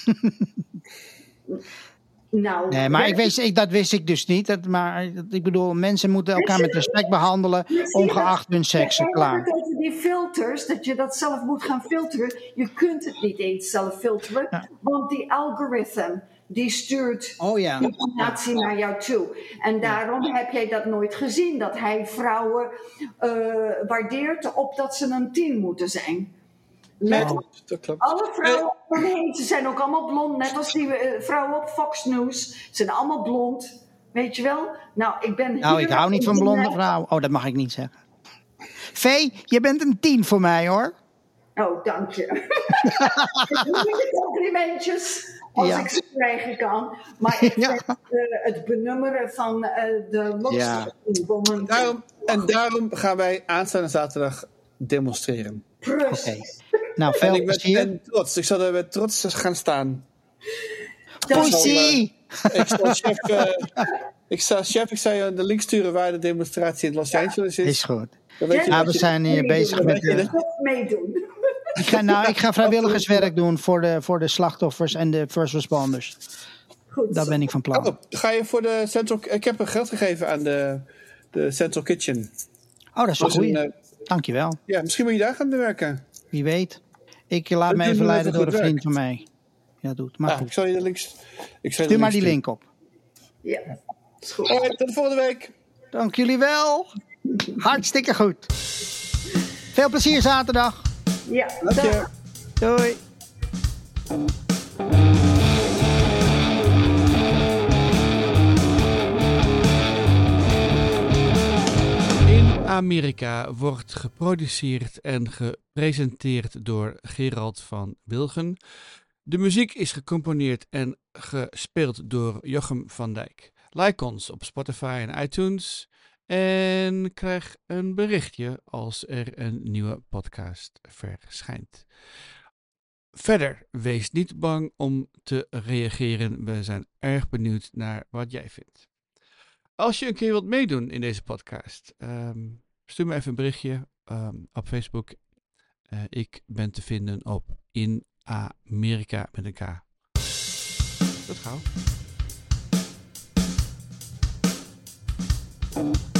Nou, Nee, maar dat wist ik dus niet. Maar ik bedoel, mensen moeten elkaar met respect behandelen, ongeacht hun seks. Klaar. Over die filters, dat je dat zelf moet gaan filteren. Je kunt het niet eens zelf filteren, want die algoritme die stuurt informatie naar jou toe. En daarom heb jij dat nooit gezien, dat hij vrouwen waardeert op dat ze een 10 moeten zijn. Dat klopt. Alle vrouwen omheen, ze zijn ook allemaal blond, net als die vrouwen op Fox News. Ze zijn allemaal blond, weet je wel? Nou, ik hou niet van blonde vrouwen. Oh, dat mag ik niet zeggen. Vee, je bent een 10 voor mij, hoor. Oh, dank je. Complimentjes, als ik ze krijgen kan. Maar ik vind het benummeren van de looks. Daarom gaan wij aanstaande zaterdag demonstreren. Precies. Nou, veel plezier. En trots. Ik zal er met trots gaan staan. Pussy! Ik zal je de link sturen waar de demonstratie in Los Angeles is. Is goed. We zijn hier bezig met... meedoen. Ik ga vrijwilligerswerk doen voor de slachtoffers en de first responders. Goed. Daar ben ik van plan. Ga je voor de Central... Ik heb geld gegeven aan de Central Kitchen. Oh, dat is een goeie. Dankjewel. Ja, misschien moet je daar gaan werken. Wie weet. Ik laat me even leiden door een vriend van mij. Ja, doet. Maar goed. Ik zal je de links... Stuur maar die link op. Ja, is goed. Tot de volgende week. Dank jullie wel. Hartstikke goed. Veel plezier zaterdag. Ja, dank je. Doei. Amerika wordt geproduceerd en gepresenteerd door Gerald van Wilgen. De muziek is gecomponeerd en gespeeld door Jochem van Dijk. Like ons op Spotify en iTunes en krijg een berichtje als er een nieuwe podcast verschijnt. Verder, wees niet bang om te reageren. We zijn erg benieuwd naar wat jij vindt. Als je een keer wilt meedoen in deze podcast, stuur me even een berichtje op Facebook. Ik ben te vinden op In Amerika met een K. Tot gauw.